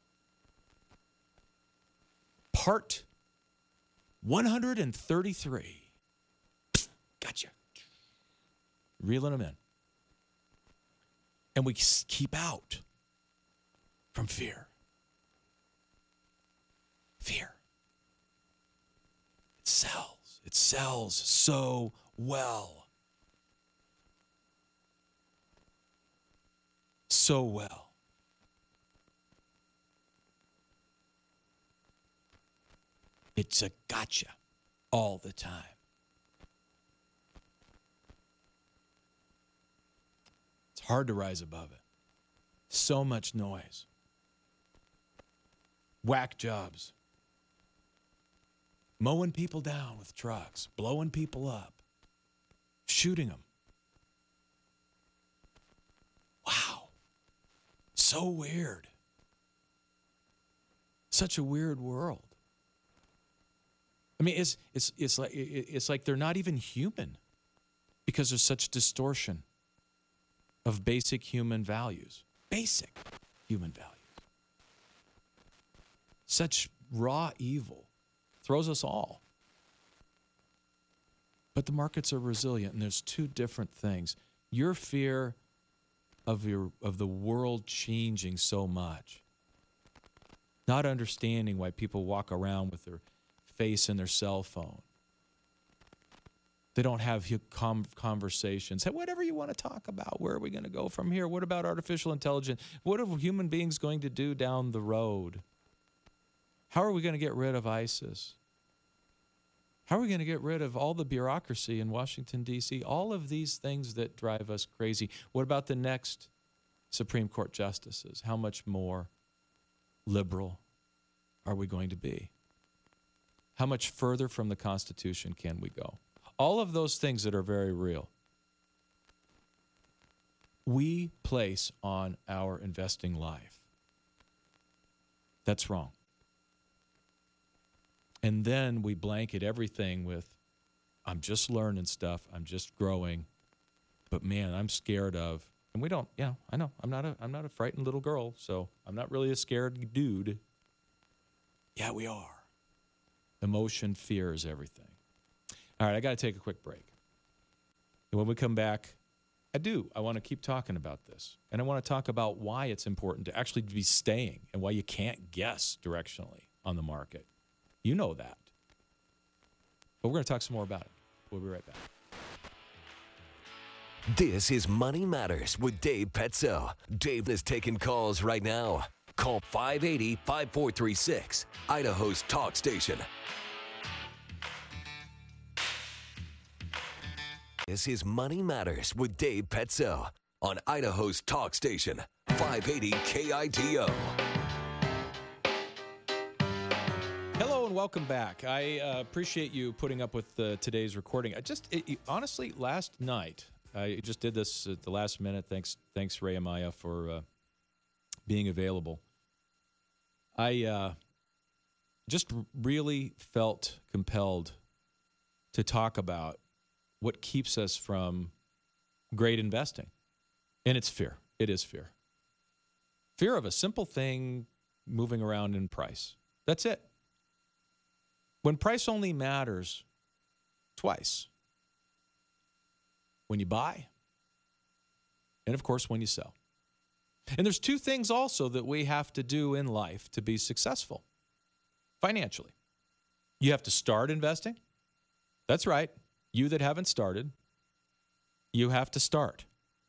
Part one hundred thirty-three. Gotcha. Reeling them in. And we keep out from fear. Fear. It sells. It sells so well. So well. It's a gotcha all the time. It's hard to rise above it. So much noise. Whack jobs. Mowing people down with trucks. Blowing people up. Shooting them. Wow. So weird. Such a weird world. I mean, it's it's it's like it's like they're not even human because there's such distortion of basic human values. Basic human values. Such raw evil throws us all. But the markets are resilient, and there's two different things. Your fear of your of the world changing so much, not understanding why people walk around with their face in their cell phone. They don't have conversations. Hey, whatever you want to talk about, where are we going to go from here? What about artificial intelligence? What are human beings going to do down the road? How are we going to get rid of ISIS? How are we going to get rid of all the bureaucracy in Washington, D C? All of these things that drive us crazy. What about the next Supreme Court justices? How much more liberal are we going to be? How much further from the Constitution can we go? All of those things that are very real, we place on our investing life. That's wrong. And then we blanket everything with, I'm just learning stuff, I'm just growing, but man, I'm scared of, and we don't, yeah, I know, I'm not a, I'm not a frightened little girl, so I'm not really a scared dude. Yeah, we are. Emotion, fear is everything. All right, I got to take a quick break. And when we come back, I do. I want to keep talking about this. And I want to talk about why it's important to actually be staying and why you can't guess directionally on the market. You know that. But we're going to talk some more about it. We'll be right back. This is Money Matters with Dave Petzo. Dave is taking calls right now. Call five eight zero, five four three six, Idaho's talk station. This is Money Matters with Dave Petzo on Idaho's talk station, five eighty K I T O. Hello and welcome back. I uh, appreciate you putting up with uh, today's recording. I just, it, it, honestly, last night, I just did this at the last minute. Thanks, thanks Ray Amaya, for uh, being available. I uh, just really felt compelled to talk about what keeps us from great investing. And it's fear. It is fear. Fear of a simple thing moving around in price. That's it. When price only matters twice. When you buy, and of course, when you sell. And there's two things also that we have to do in life to be successful financially. You have to start investing. That's right. You that haven't started, you have to start,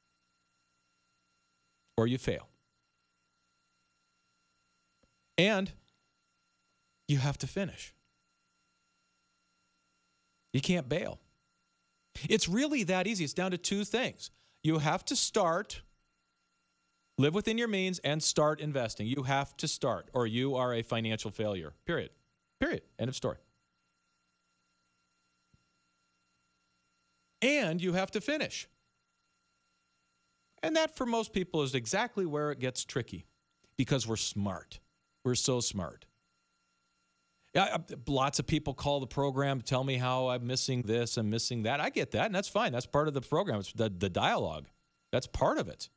or you fail. And you have to finish. You can't bail. It's really that easy. It's down to two things. You have to start, live within your means, and start investing. You have to start, or you are a financial failure. Period. Period. End of story. And you have to finish. And that, for most people, is exactly where it gets tricky, because we're smart. We're so smart. Yeah, lots of people call the program, tell me how I'm missing this and missing that. I get that, and that's fine. That's part of the program. It's the, the dialogue. That's part of it.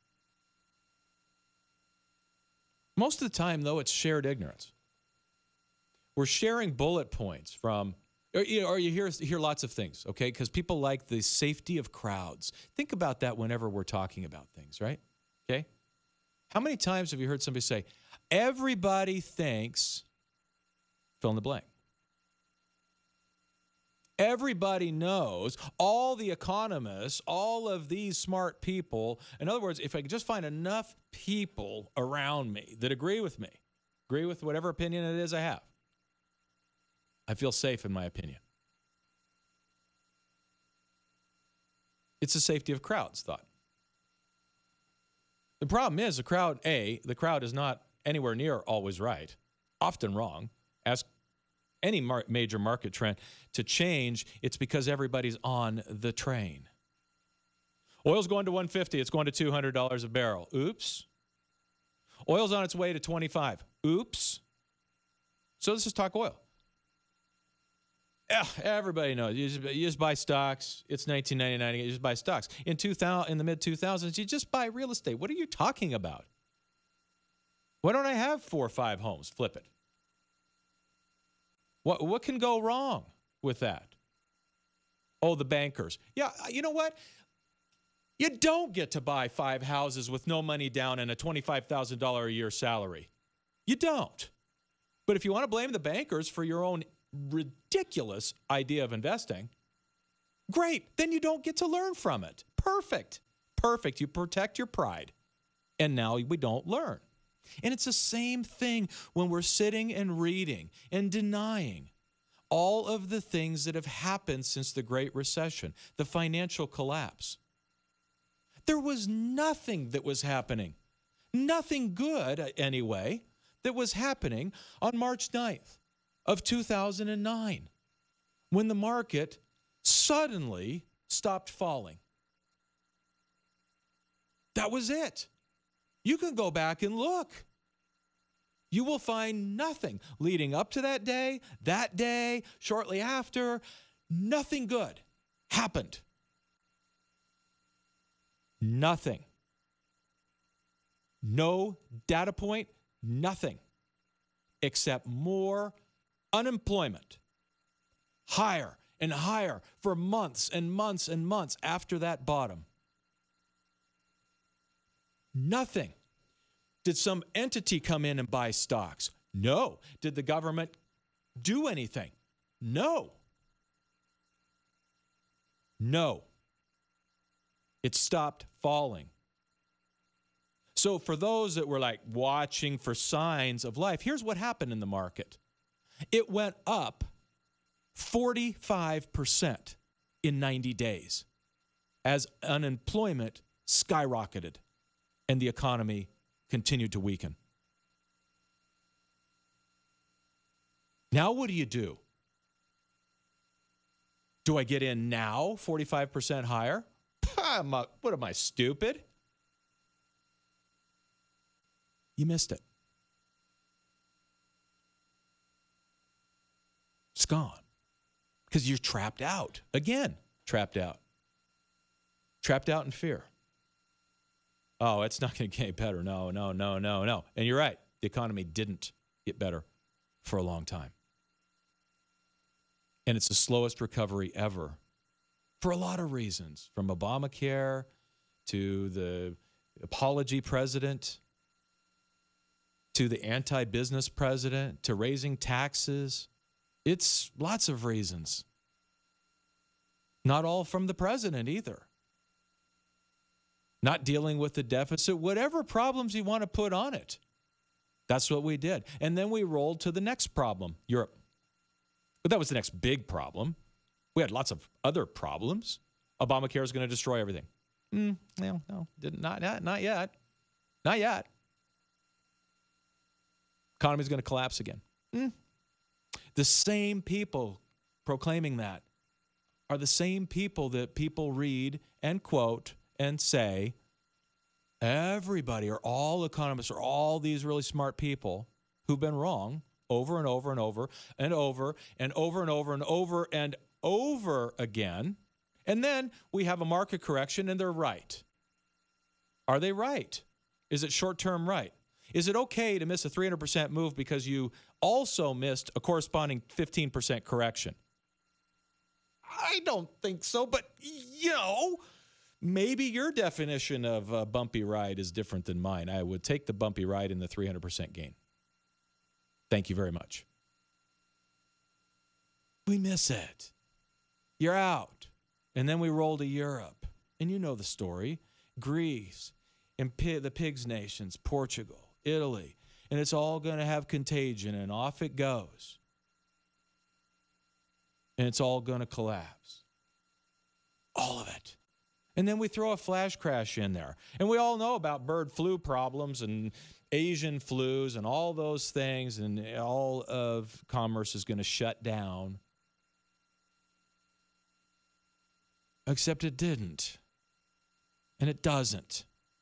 Most of the time, though, it's shared ignorance. We're sharing bullet points from, or, or you hear, hear lots of things, okay? Because people like the safety of crowds. Think about that whenever we're talking about things, right? Okay? How many times have you heard somebody say, everybody thinks, fill in the blank. Everybody knows, all the economists, all of these smart people. In other words, if I could just find enough people around me that agree with me, agree with whatever opinion it is I have, I feel safe in my opinion. It's the safety of crowds thought. The problem is the crowd, A, the crowd is not anywhere near always right, often wrong. Ask any mar- major market trend to change, it's because everybody's on the train. Oil's going to one hundred fifty, it's going to two hundred dollars a barrel. Oops. Oil's on its way to twenty-five. Oops. So let's just talk oil. Yeah, everybody knows. You just, you just buy stocks. It's nineteen ninety-nine. You just buy stocks. In two thousand, in the mid two thousands, you just buy real estate. What are you talking about? Why don't I have four or five homes? Flip it. What what can go wrong with that? Oh, the bankers. Yeah, you know what? You don't get to buy five houses with no money down and a twenty-five thousand dollars a year salary. You don't. But if you want to blame the bankers for your own ridiculous idea of investing, great. Then you don't get to learn from it. Perfect. Perfect. You protect your pride. And now we don't learn. And it's the same thing when we're sitting and reading and denying all of the things that have happened since the Great Recession, the financial collapse. There was nothing that was happening, nothing good anyway, that was happening on March ninth of two thousand nine when the market suddenly stopped falling. That was it. You can go back and look. You will find nothing leading up to that day, that day, shortly after. Nothing good happened. Nothing. No data point, nothing, except more unemployment, higher and higher for months and months and months after that bottom. Nothing. Did some entity come in and buy stocks? No. Did the government do anything? No. No. It stopped falling. So for those that were like watching for signs of life, here's what happened in the market. It went up forty-five percent in ninety days as unemployment skyrocketed and the economy continued to weaken. Now what do you do? Do I get in now, forty-five percent higher? What am I, stupid? You missed it. It's gone. Because you're trapped out. Again, trapped out. Trapped out in fear. oh, it's not going to get better. No, no, no, no, no. And you're right. The economy didn't get better for a long time. And it's the slowest recovery ever for a lot of reasons, from Obamacare to the apology president to the anti-business president to raising taxes. It's lots of reasons. Not all from the president either. Not dealing with the deficit, whatever problems you want to put on it. That's what we did. And then we rolled to the next problem, Europe. But that was the next big problem. We had lots of other problems. Obamacare is going to destroy everything. Mm, no, no, did not, not, not yet. Not yet. Economy is going to collapse again. Mm. The same people proclaiming that are the same people that people read and quote and say, everybody or all economists or all these really smart people who've been wrong over and over and over and over and over and over and over and over again. And then we have a market correction and they're right. Are they right? Is it short-term right? Is it okay to miss a three hundred percent move because you also missed a corresponding fifteen percent correction? I don't think so, but, you know, maybe your definition of a bumpy ride is different than mine. I would take the bumpy ride in the three hundred percent gain. Thank you very much. We miss it. You're out. And then we roll to Europe. And you know the story. Greece and P- the Pigs Nations, Portugal, Italy. And it's all going to have contagion, and off it goes. And it's all going to collapse. All of it. And then we throw a flash crash in there. And we all know about bird flu problems and Asian flus and all those things, and all of commerce is going to shut down. Except it didn't. And it doesn't.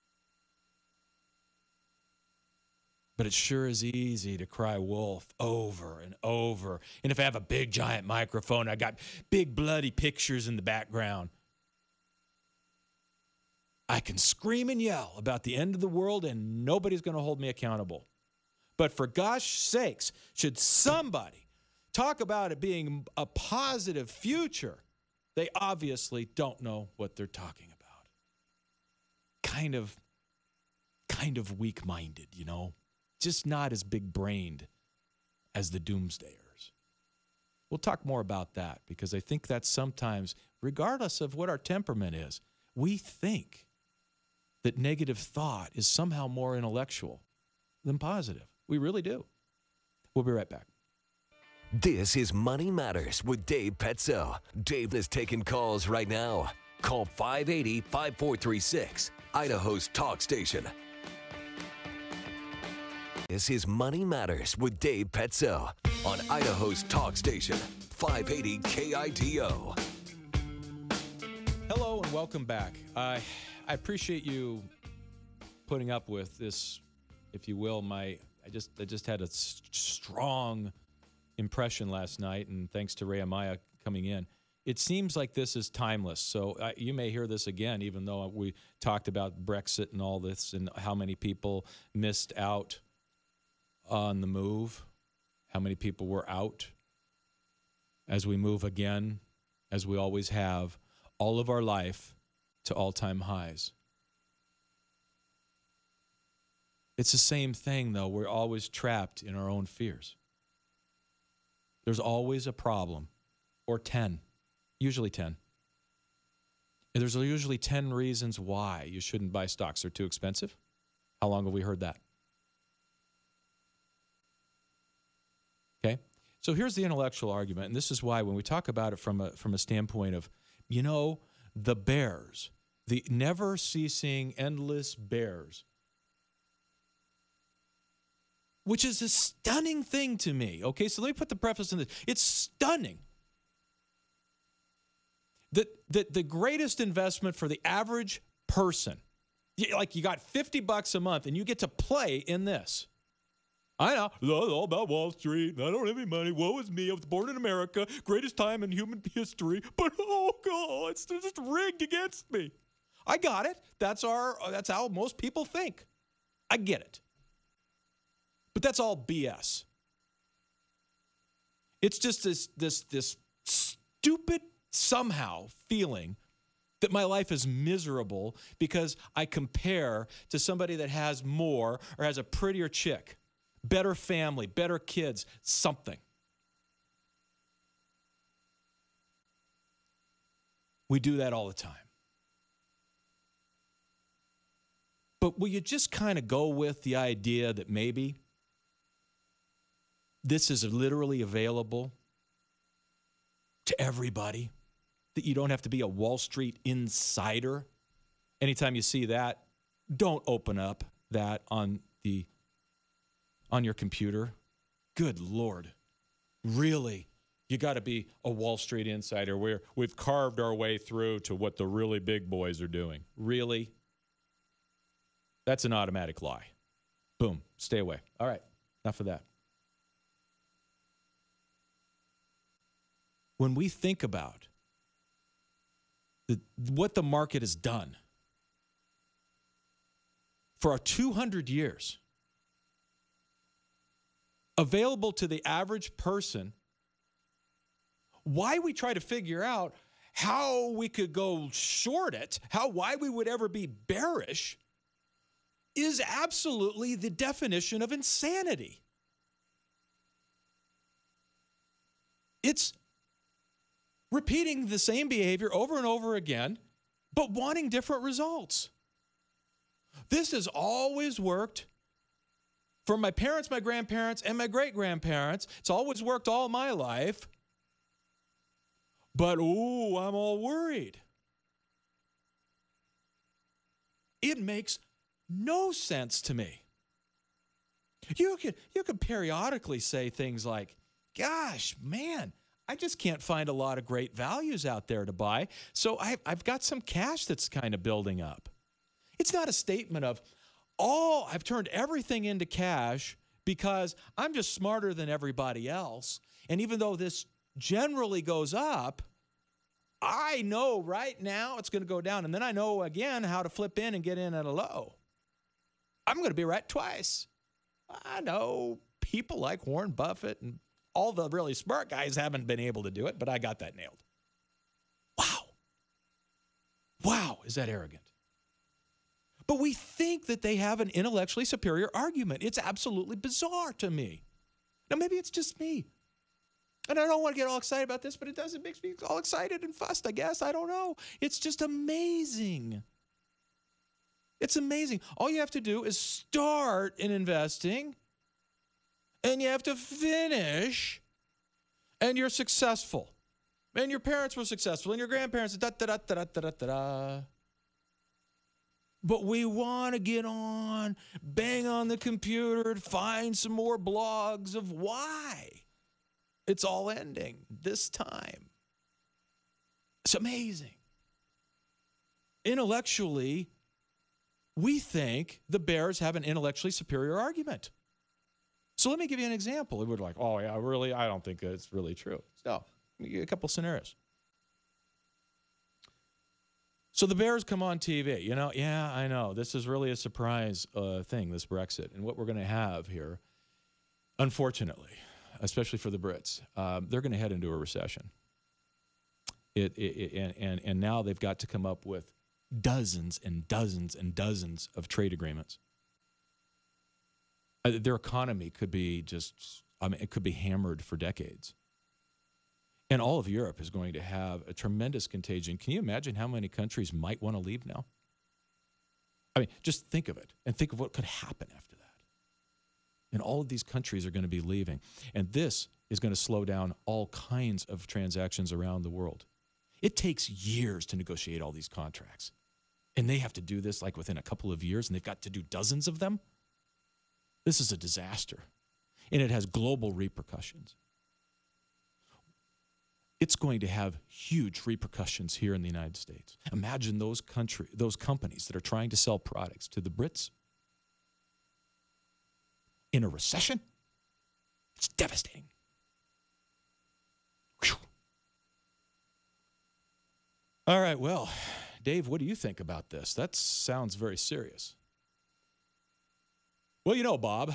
But it sure is easy to cry wolf over and over. And if I have a big, giant microphone, I got big, bloody pictures in the background, I can scream and yell about the end of the world and nobody's going to hold me accountable. But for gosh sakes, should somebody talk about it being a positive future, they obviously don't know what they're talking about. Kind of, kind of weak-minded, you know? Just not as big-brained as the doomsdayers. We'll talk more about that because I think that sometimes, regardless of what our temperament is, we think that negative thought is somehow more intellectual than positive. We really do. We'll be right back. This is Money Matters with Dave Petzo. Dave is taking calls right now. Call five eight zero, five four three six, Idaho's talk station. This is Money Matters with Dave Petzo on Idaho's talk station, five eighty K I T O. Hello and welcome back. Uh, I appreciate you putting up with this, if you will. My I just I just had a s- strong impression last night, and thanks to Ray Amaya coming in. It seems like this is timeless. So uh, you may hear this again, even though we talked about Brexit and all this and how many people missed out on the move, how many people were out as we move again, as we always have, all of our life to all-time highs. It's the same thing, though. We're always trapped in our own fears. There's always a problem, or ten, usually ten. And there's usually ten reasons why you shouldn't buy stocks. They're too expensive. How long have we heard that? Okay, so here's the intellectual argument, and this is why when we talk about it from a from a standpoint of, you know, the bears, the never-ceasing, endless bears, which is a stunning thing to me. Okay, so let me put the preface in this. It's stunning that, that the greatest investment for the average person, like you got fifty bucks a month and you get to play in this. I know, it's all about Wall Street. I don't have any money. Woe is me. I was born in America. Greatest time in human history. But, oh, God, it's just rigged against me. I got it. That's our. That's how most people think. I get it. But that's all B S. It's just this this this stupid somehow feeling that my life is miserable because I compare to somebody that has more or has a prettier chick, better family, better kids, something. We do that all the time. But will you just kind of go with the idea that maybe this is literally available to everybody, that you don't have to be a Wall Street insider? Anytime you see that, don't open up that on the on your computer. Good Lord. Really? You got to be a Wall Street insider where we've carved our way through to what the really big boys are doing. Really? That's an automatic lie. Boom. Stay away. All right. Enough of that. When we think about the, what the market has done for our two hundred years, available to the average person, why we try to figure out how we could go short it, how why we would ever be bearish, is absolutely the definition of insanity. It's repeating the same behavior over and over again, but wanting different results. This has always worked for my parents, my grandparents, and my great-grandparents. It's always worked all my life. But, ooh, I'm all worried. It makes no sense to me. You could, you could periodically say things like, gosh, man, I just can't find a lot of great values out there to buy, so I've, I've got some cash that's kind of building up. It's not a statement of, oh, I've turned everything into cash because I'm just smarter than everybody else, and even though this generally goes up, I know right now it's going to go down, and then I know again how to flip in and get in at a low. I'm going to be right twice. I know people like Warren Buffett and all the really smart guys haven't been able to do it, but I got that nailed. Wow. Wow, is that arrogant? But we think that they have an intellectually superior argument. It's absolutely bizarre to me. Now, maybe it's just me. And I don't want to get all excited about this, but it does. It makes me all excited and fussed, I guess. I don't know. It's just amazing. It's amazing. All you have to do is start in investing, and you have to finish, and you're successful. And your parents were successful, and your grandparents, da da da da da da da da. But we want to get on, bang on the computer, and find some more blogs of why it's all ending this time. It's amazing. Intellectually, we think the bears have an intellectually superior argument. So let me give you an example. It would like, oh, yeah, really? I don't think it's really true. So, a couple scenarios. So the bears come on T V. You know, yeah, I know. This is really a surprise uh, thing, this Brexit. And what we're going to have here, unfortunately, especially for the Brits, um, they're going to head into a recession. It, it, it, and, and, and now they've got to come up with dozens and dozens and dozens of trade agreements. Uh, their economy could be just, I mean, it could be hammered for decades. And all of Europe is going to have a tremendous contagion. Can you imagine how many countries might want to leave now? I mean, just think of it and think of what could happen after that. And all of these countries are going to be leaving. And this is going to slow down all kinds of transactions around the world. It takes years to negotiate all these contracts. And they have to do this like within a couple of years, and they've got to do dozens of them. This is a disaster. And it has global repercussions. It's going to have huge repercussions here in the United States. Imagine those country, those companies that are trying to sell products to the Brits in a recession. It's devastating. Whew. All right, well, Dave, what do you think about this? That sounds very serious. Well, you know, Bob,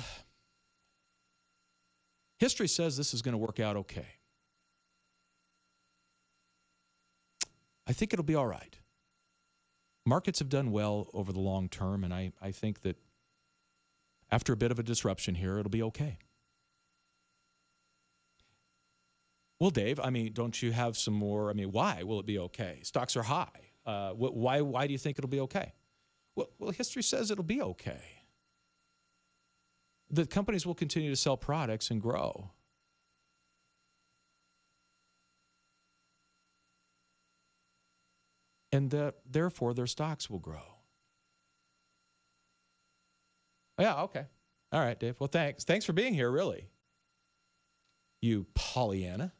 history says this is going to work out okay. I think it'll be all right. Markets have done well over the long term, and I, I think that after a bit of a disruption here, it'll be okay. Well, Dave, I mean, don't you have some more? I mean, why will it be okay? Stocks are high. Uh, wh- why, why do you think it'll be okay? Well, well, history says it'll be okay. The companies will continue to sell products and grow. And that, therefore, their stocks will grow. Yeah, okay. All right, Dave. Well, thanks. Thanks for being here, really. You Pollyanna.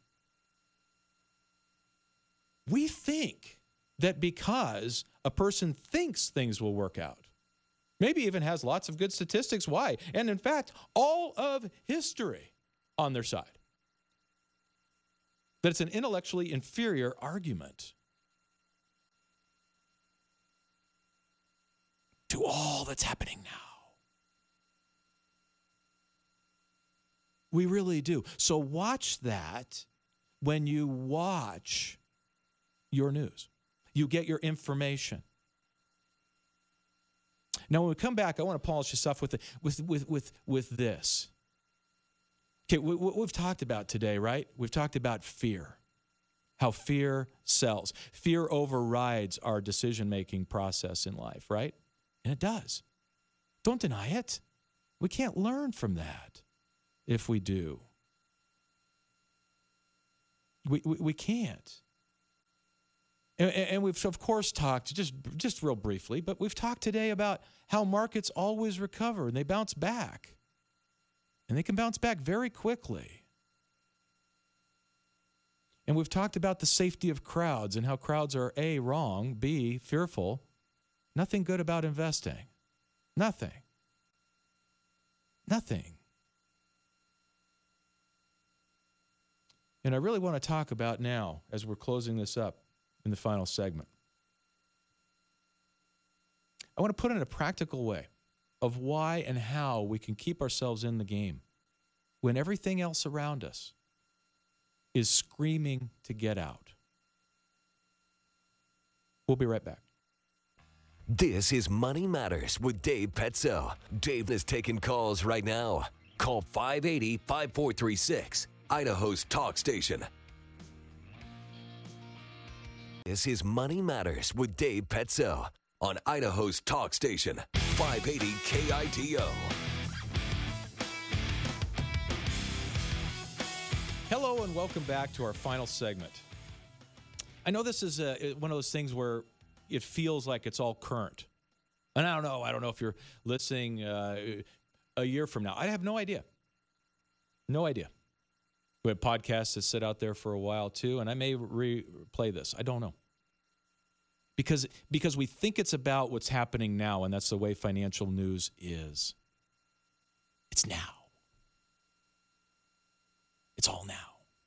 We think that because a person thinks things will work out, maybe even has lots of good statistics, why? And in fact, all of history on their side, that it's an intellectually inferior argument to all that's happening now. We really do. So watch that when you watch your news. You get your information. Now, when we come back, I want to polish this off with, the, with, with, with, with this. Okay, we, we've talked about today, right? We've talked about fear, how fear sells. Fear overrides our decision-making process in life, right? And it does. Don't deny it. We can't learn from that if we do. We, we, we can't. And, and we've, of course, talked, just, just real briefly, but we've talked today about how markets always recover and they bounce back. And they can bounce back very quickly. And we've talked about the safety of crowds and how crowds are A, wrong, B, fearful. Nothing good about investing. Nothing. Nothing. And I really want to talk about now, as we're closing this up in the final segment, I want to put it in a practical way of why and how we can keep ourselves in the game when everything else around us is screaming to get out. We'll be right back. This is Money Matters with Dave Petzo. Dave is taking calls right now. Call five eight zero, five four three six, Idaho's talk station. This is Money Matters with Dave Petzo on Idaho's talk station, five eighty K I D O. Hello and welcome back to our final segment. I know this is a, one of those things where it feels like it's all current. And I don't know. I don't know if you're listening uh, a year from now. I have no idea. No idea. We have podcasts that sit out there for a while too, and I may replay this. I don't know. Because, because we think it's about what's happening now, and that's the way financial news is. It's now. It's all now.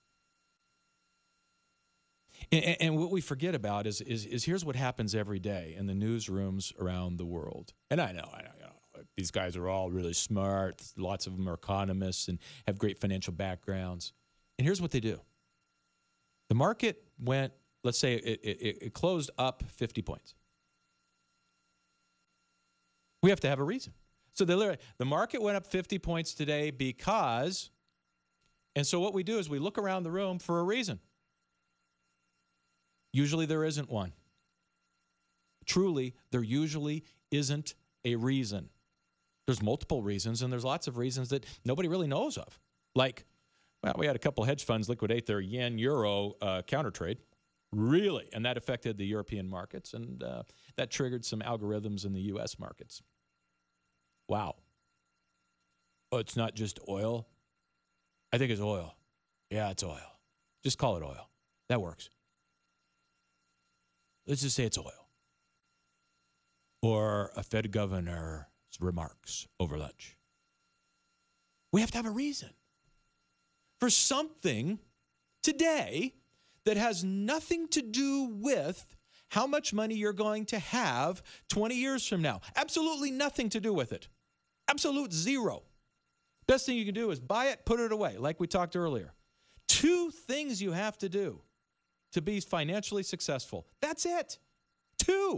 And, and what we forget about is, is, is here's what happens every day in the newsrooms around the world. And I know, I know, you know, these guys are all really smart. Lots of them are economists and have great financial backgrounds. And here's what they do. The market went, let's say it, it, it closed up fifty points. We have to have a reason. So they literally, the market went up fifty points today because, and so what we do is we look around the room for a reason. Usually there isn't one. Truly, there usually isn't a reason. There's multiple reasons, and there's lots of reasons that nobody really knows of. Like, well, we had a couple hedge funds liquidate their yen-euro uh, counter trade. Really? And that affected the European markets, and uh, that triggered some algorithms in the U S markets. Wow. Oh, it's not just oil? I think it's oil. Yeah, it's oil. Just call it oil. That works. Let's just say it's oil. Or a Fed governor's remarks over lunch. We have to have a reason for something today that has nothing to do with how much money you're going to have twenty years from now. Absolutely nothing to do with it. Absolute zero. Best thing you can do is buy it, put it away, like we talked earlier. Two things you have to do to be financially successful. That's it. Two.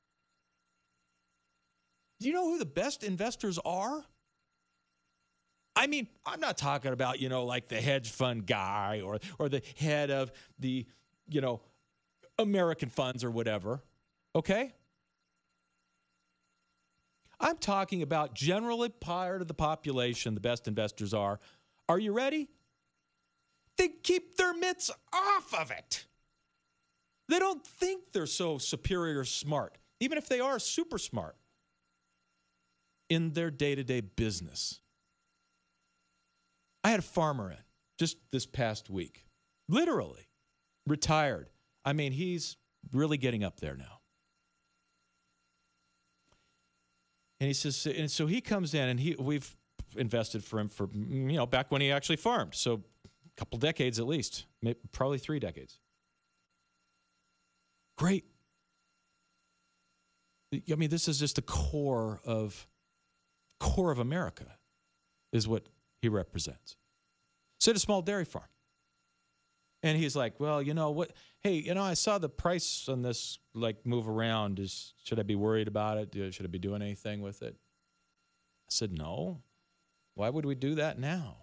Do you know who the best investors are? I mean, I'm not talking about, you know, like the hedge fund guy or or the head of the, you know, American funds or whatever, okay? I'm talking about generally part of the population, the best investors are. Are you ready? They keep their mitts off of it. They don't think they're so superior smart, even if they are super smart in their day-to-day business. I had a farmer in just this past week, literally retired. I mean, he's really getting up there now. And he says, and so he comes in, and he we've invested for him for, you know, back when he actually farmed. So a couple decades at least, maybe, probably three decades. Great. I mean, this is just the core of core of America is what he represents. So at a small dairy farm. And he's like, well, you know what? Hey, you know, I saw the price on this like move around. Is should I be worried about it? Should I be doing anything with it? I said, no. Why would we do that now?